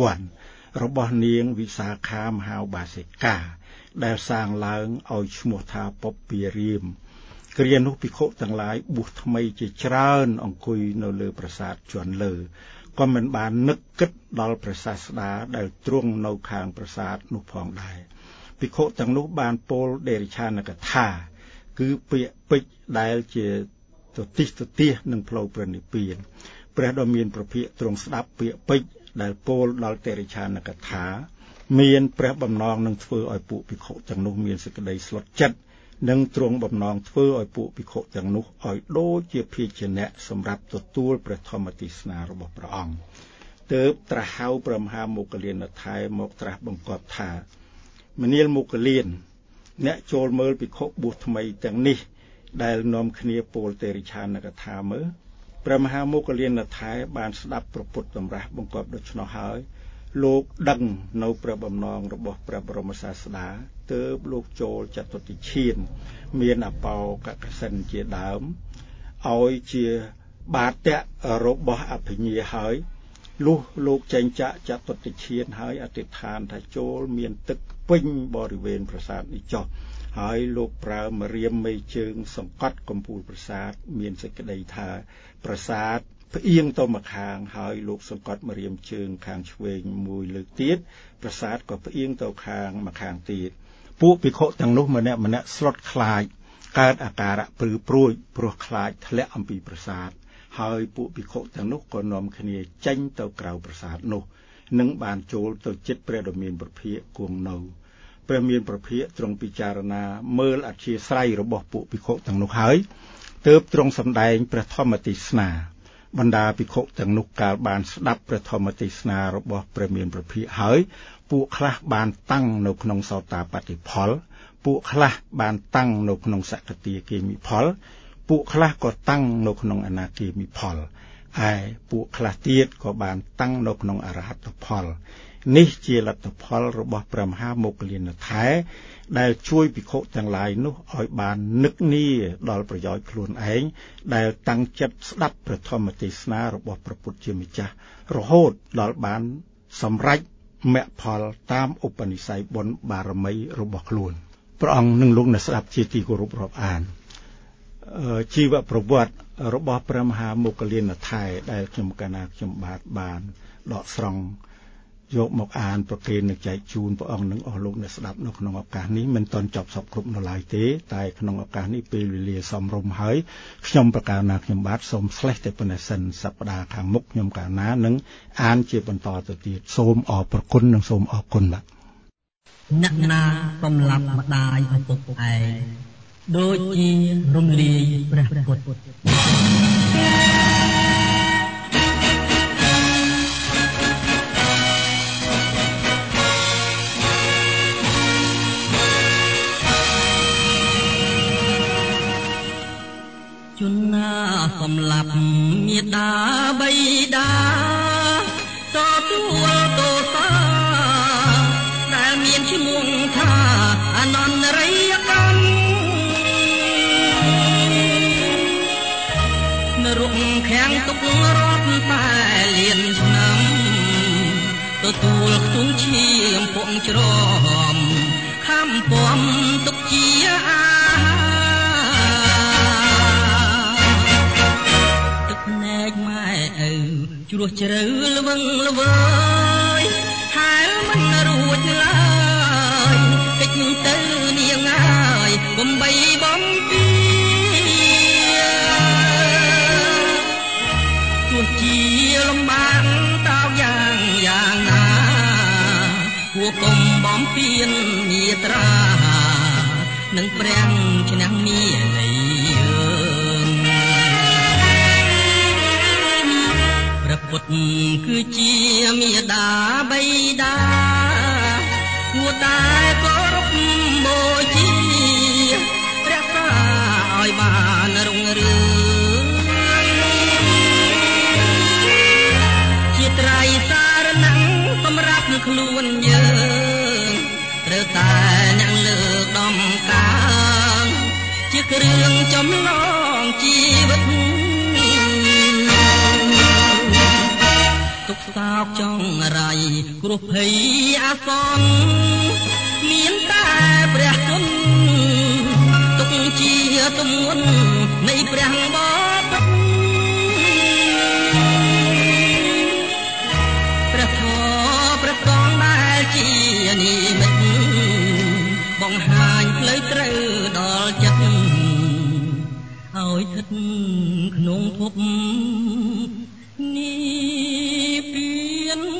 1000 របស់នាងវិសាខាមហាឧបាសិកាដែលសាងឡើងឲ្យឈ្មោះថាពុព្វារាមគ្រានោះភិក្ខុទាំងឡាយបួសថ្មីជាច្រើនអង្គុយនៅលើប្រាសាទជាន់លើក៏មិនបាននឹកគិតដល់ព្រះសាស្តាដែលទ្រង់នៅខាងប្រាសាទនោះផងដែរភិក្ខុទាំងនោះបានពោលដេរិឆានកថាគឺពាក្យពេចន៍ដែលជាទតិសទទាសនឹងផ្លូវព្រះនិព្វានព្រះដ៏មានព្រះភិក្ខទ្រង់ស្ដាប់ពាក្យពេចន៍ដែលពោលដល់ដេរិឆានកថាមានព្រះបំណងនឹងធ្វើឲ្យពួកភិក្ខុទាំងនោះមានសេចក្តីស្លុតចិត្តនិងទ្រង់បំណងធ្វើឲ្យពួកភិក្ខុទាំងនោះឲ្យដូចជាភាជណៈសម្រាប់ទទួលព្រះធម្មទេសនារបស់ព្រះអង្គទើបត្រាស់ហៅព្រះមហាមោគលានថៃមកត្រាស់បង្គាប់ថាមនាលមោគលានអ្នកចូលមើលភិក្ខុបួសថ្មីទាំងនេះដែលនាំគ្នាពោលទេរិឆានកថាមើលព្រះមហាមោគលានថៃបានស្ដាប់ព្រះពុទ្ធតម្រាស់បង្គាប់ដូច្នោះហើយលោកដឹងនៅព្រះបំណងរបស់ព្រះបរមសាស្តាទើបលោកចូលចតុតិឈានមានអបោកកសិនជាដើមឲ្យជាបាតៈរបស់អភិញ្ញាហើយលុះលោកចេញចាក់ចតុតិឈានហើយអធិដ្ឋានថាចូលមានទឹកពេញបរិវេណប្រាសាទនេះចុះហើយលោកប្រើម្រាមមេជើងសង្កត់កំពូលប្រាសាទមានសេចក្តីថាប្រាសាទផ្អៀងទៅម្ខាងហើយលោកសង្កត់ម្រាមជើងខាងឆ្វេងមួយលើកទៀតប្រាសាទក៏ផ្អៀងទៅខាងម្ខាងទៀតពួកភិក្ខុទាំងនោះម្នាក់ស្លុតខ្លាចកើតអាការៈព្រឺព្រួយព្រោះខ្លាចធ្លាក់អំពីប្រាសាទហើយពួកភិក្ខុទាំងនោះក៏នាំគ្នាចេញទៅក្រៅប្រាសាទនោះនិងបានចូលទៅជិតព្រះដ៏មានព្រះភិក្ខគង់នៅព្រះមានព្រះភិក្ខទ្រង់ពិចារណាមើលអធ្យាស្រ័យរបស់ពួកភិក្ខុទាំងនោះហើយទើបទ្រង់សម្ដែងព្រះធម្មទេសនាបណ្ដាភិក្ខុទាំងនោះកាលបានស្ដាប់ព្រះធម្មទេសនារបស់ព្រះមានព្រះភិក្ខហើយពួកខ្លះបានតាំងនៅក្នុងសោតាបត្តិផលពួកខ្លះបានតាំងនៅក្នុងសកតាគាមិផលពួកខ្លះក៏តាំងនៅក្នុងអនាគាមិផលឯពួកខ្លះទៀតក៏បានតាំងនៅក្នុងអរហត្តផលនេះជាលទ្ធផលរបស់ព្រះមហាមោគលានថៃដែលជួយភិក្ខុទាំងឡាយនោះឲ្យបាននឹកនាដល់ប្រយោជន៍ខ្លួនឯងដែលតាំងចិត្តស្ដាប់ព្រះធម្មទេសនារបស់ព្រះពុទ្ធជាម្ចាស់រហូតដល់បានសម្រេចមគ្គផលតាមឧបនិស្ស័យបុណ្យបារមីរបស់ខ្លួនព្រះអង្គនឹងលោកអ្នកស្ដាប់ជាទីគោរពរាប់អានជីវប្រវត្តិរបស់ព្រះមហាមោគលានថៃដែលខ្ញុំកាលណាខ្ញុំបានដកស្រង់យកមកអានប្រកេននិងចែកជូនព្រះអង្គនឹងអស់លោកអ្នកស្ដាប់នៅក្នុងឱកាសនេះមិនទាន់ចប់សពគ្រប់នៅឡើយទេតែក្នុងឱកាសនេះពេលវេលាសមរម្យហើយខ្ញុំប្រកាសណាខ្ញុំបាទសូមស្លេះតែប៉ុណ្ណេះសិនសប្តាហ៍ខាងមុខខ្ញុំកាលណានឹងអានជាបន្តទៅទៀតសូមអរព្រគុណនិងសូមអរគុណបាទអ្នកណាសម្លាប់ម្ដាយឪពុកឯងដូចជារំលាយព្រះពុទ្ធជនណាសម្លាប់មេដាបៃតាទទួលទោសាដែលមានឈ្មោះថាអនន្តរិយកម្មនរកខាំងទុករាប់តែលានឆ្នាំទទួលខ្ទង់ឈាមពងច្រំខំពំទុកជាអាជ្រោះជ្រៅល្វឹងល្វើយហើយមិនរួចឡើយកិច្ចទៅនាងហើយបំបីបំពីទោះជាលំបាកតោកយ៉ាងណាគួរកុំបំពេញមេត្រានឹងព្រះឆ្នាំមានលីពុទ្ធគឺជាមេដាបៃតាគួរតែគោរពបូជារក្សាឲ្យបានរុងរឿងជាត្រៃសារណំសម្រាប់ខ្លួនយើងត្រូវតែអ្នកលើកដំកើងជាគ្រឿងចម្លងជីវិតសោកចង់រៃគ្រោះភ័យអាសន្នមានតែព្រះគុណទុកជាទម្ងន់នៃព្រះបបិទ្ធព្រះធម៌ព្រះកងដែលជានិមិត្តបង្ហាញផ្លូវត្រូវដល់ចិត្តឲ្យស្ថិតក្នុងភពនិព្វាន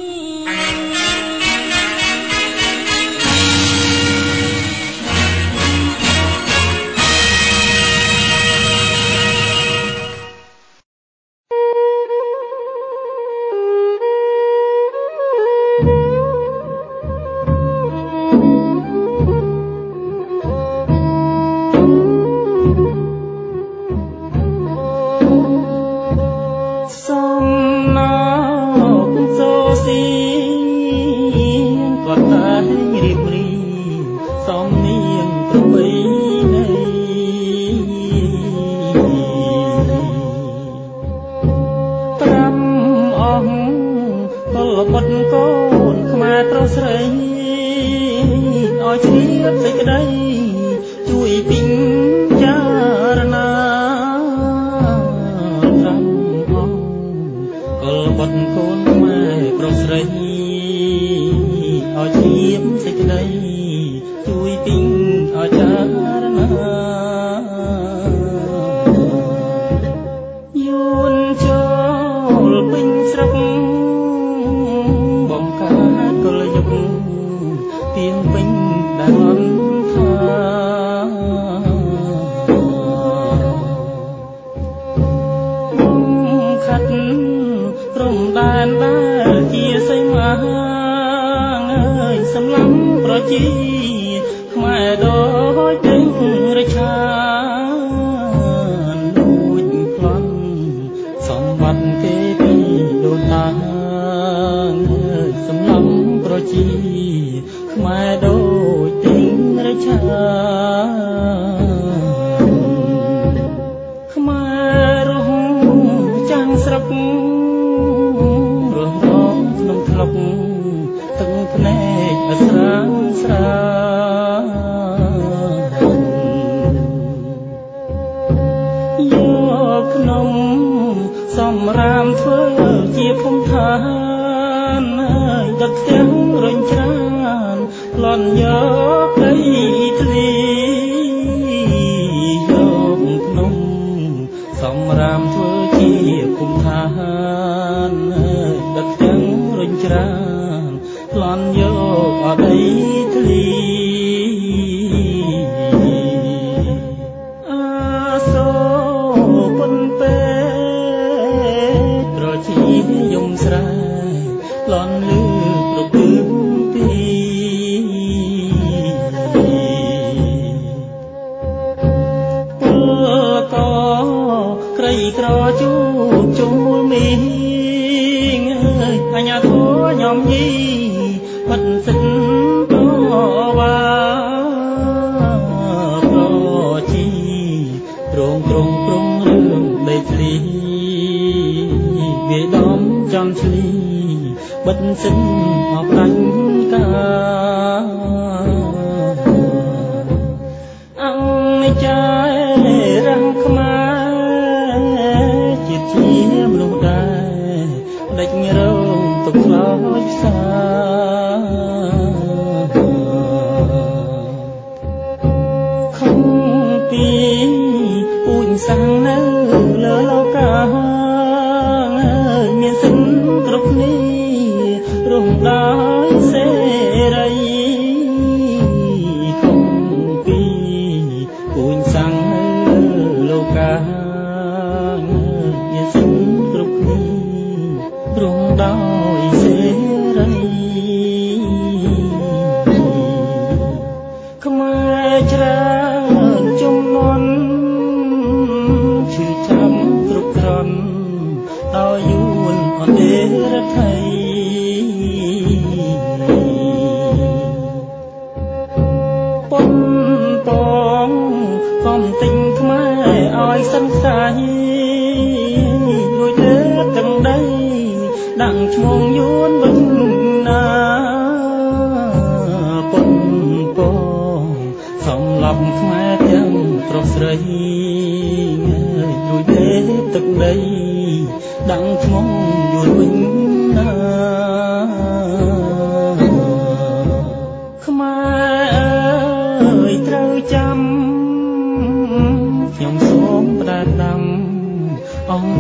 ដាក់ឈ្មោះយូ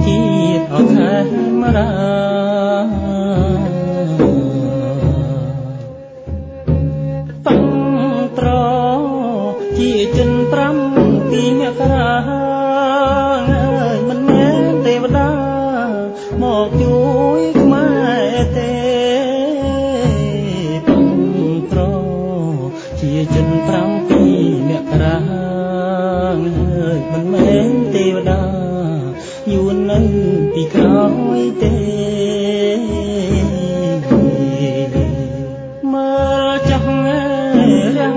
ជាតិអខេមរាតំត្រជាចិន5ពីមករាមិនមែនទេវតាមកជួយខ្មែរទេតំត្រជាចិន5ពីមករាមិនមែនទេវតាយួននៅពីក្រោយទេមើលចោះរាំង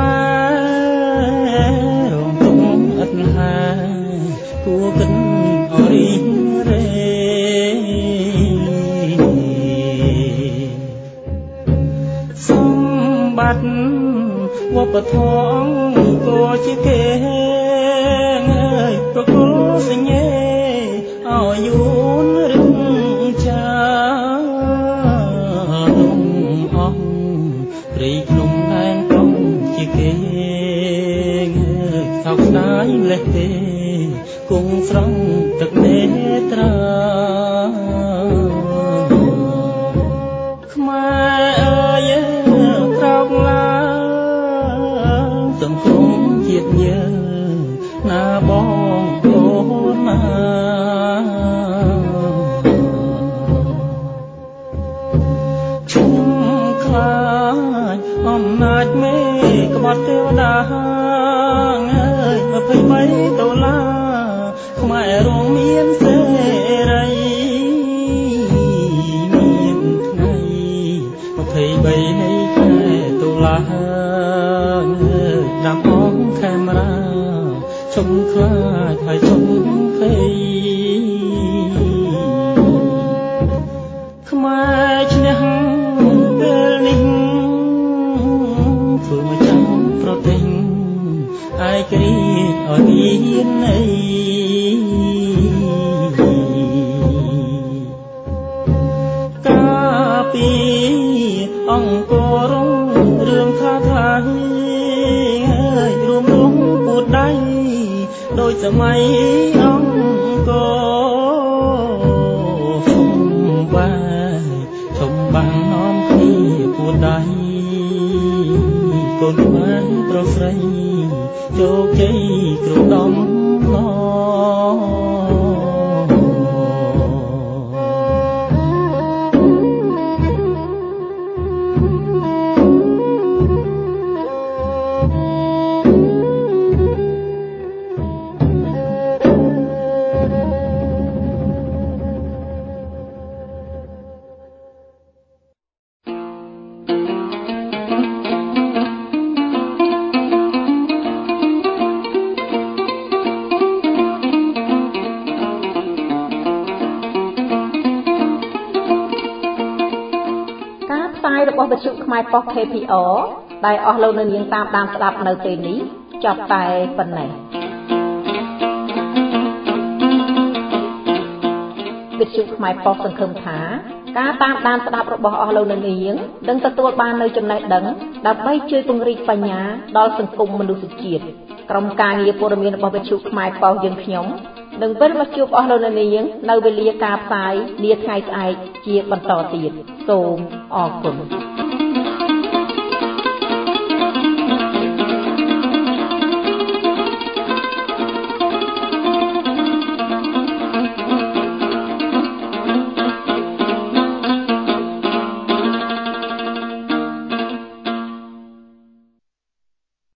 ខ្មែររងទុំអត់ហាគួរគិតអរិះរេសម្បត្តិវប្បធម៌ក៏ជាគេប្រគល់សញ្ញេឲ្យយួនរឹងចានំអស់ព្រៃភ្នំដែនក្រុងជាគេសោកស្ដាយលេះទេគង់ស្រង់ទឹកនេត្រាខ្មែរអើយក្រោកឡើងសង្គ្រោះជាតិយើងណាបងប្អូនណាឈុំខ្លាចអំណាចមេក្បត់ទេវតា23ដុល្លារខ្មែររងមានសេរីមានថ្ងៃ23នៃខែតុលាដាំអងខេមរាឈុំខ្លាចហើយឈុំភ័យខ្មែរឈ្នះពេលនេះធ្វើមកចាំប្រទេសឯករាជ្យឲ្យមានន័យកាពីអង្គររឿងថាថារួមរងពួតដៃដោយសម័យអង្គរធំបាំងនាំគ្នាពួតដៃកូនខ្មែរប្រុសស្រីជោគជ័យគ្រប់ដំណរបស់វិទ្យុខ្មែរប៉ុស KPR ដែលអស់លោកនាងតាមដានស្ដាប់នៅពេលនេះចប់តែប៉ុណ្ណេះវិទ្យុខ្មែរប៉ុសសង្ឃឹមថាការតាមដានស្ដាប់របស់អស់លោកនាងនឹងទទួលបាននូវចំណេះដឹងដើម្បីជួយពង្រីកបញ្ញាដល់សង្គមមនុស្សជាតិក្រុមការងារព័ត៌មានរបស់វិទ្យុខ្មែរប៉ុសយើងខ្ញុំនឹងវិលមកជួបអស់លោកនាងនៅវេលាការផ្សាយនាថ្ងៃស្អែកជាបន្តទៀតសូមអរគុណ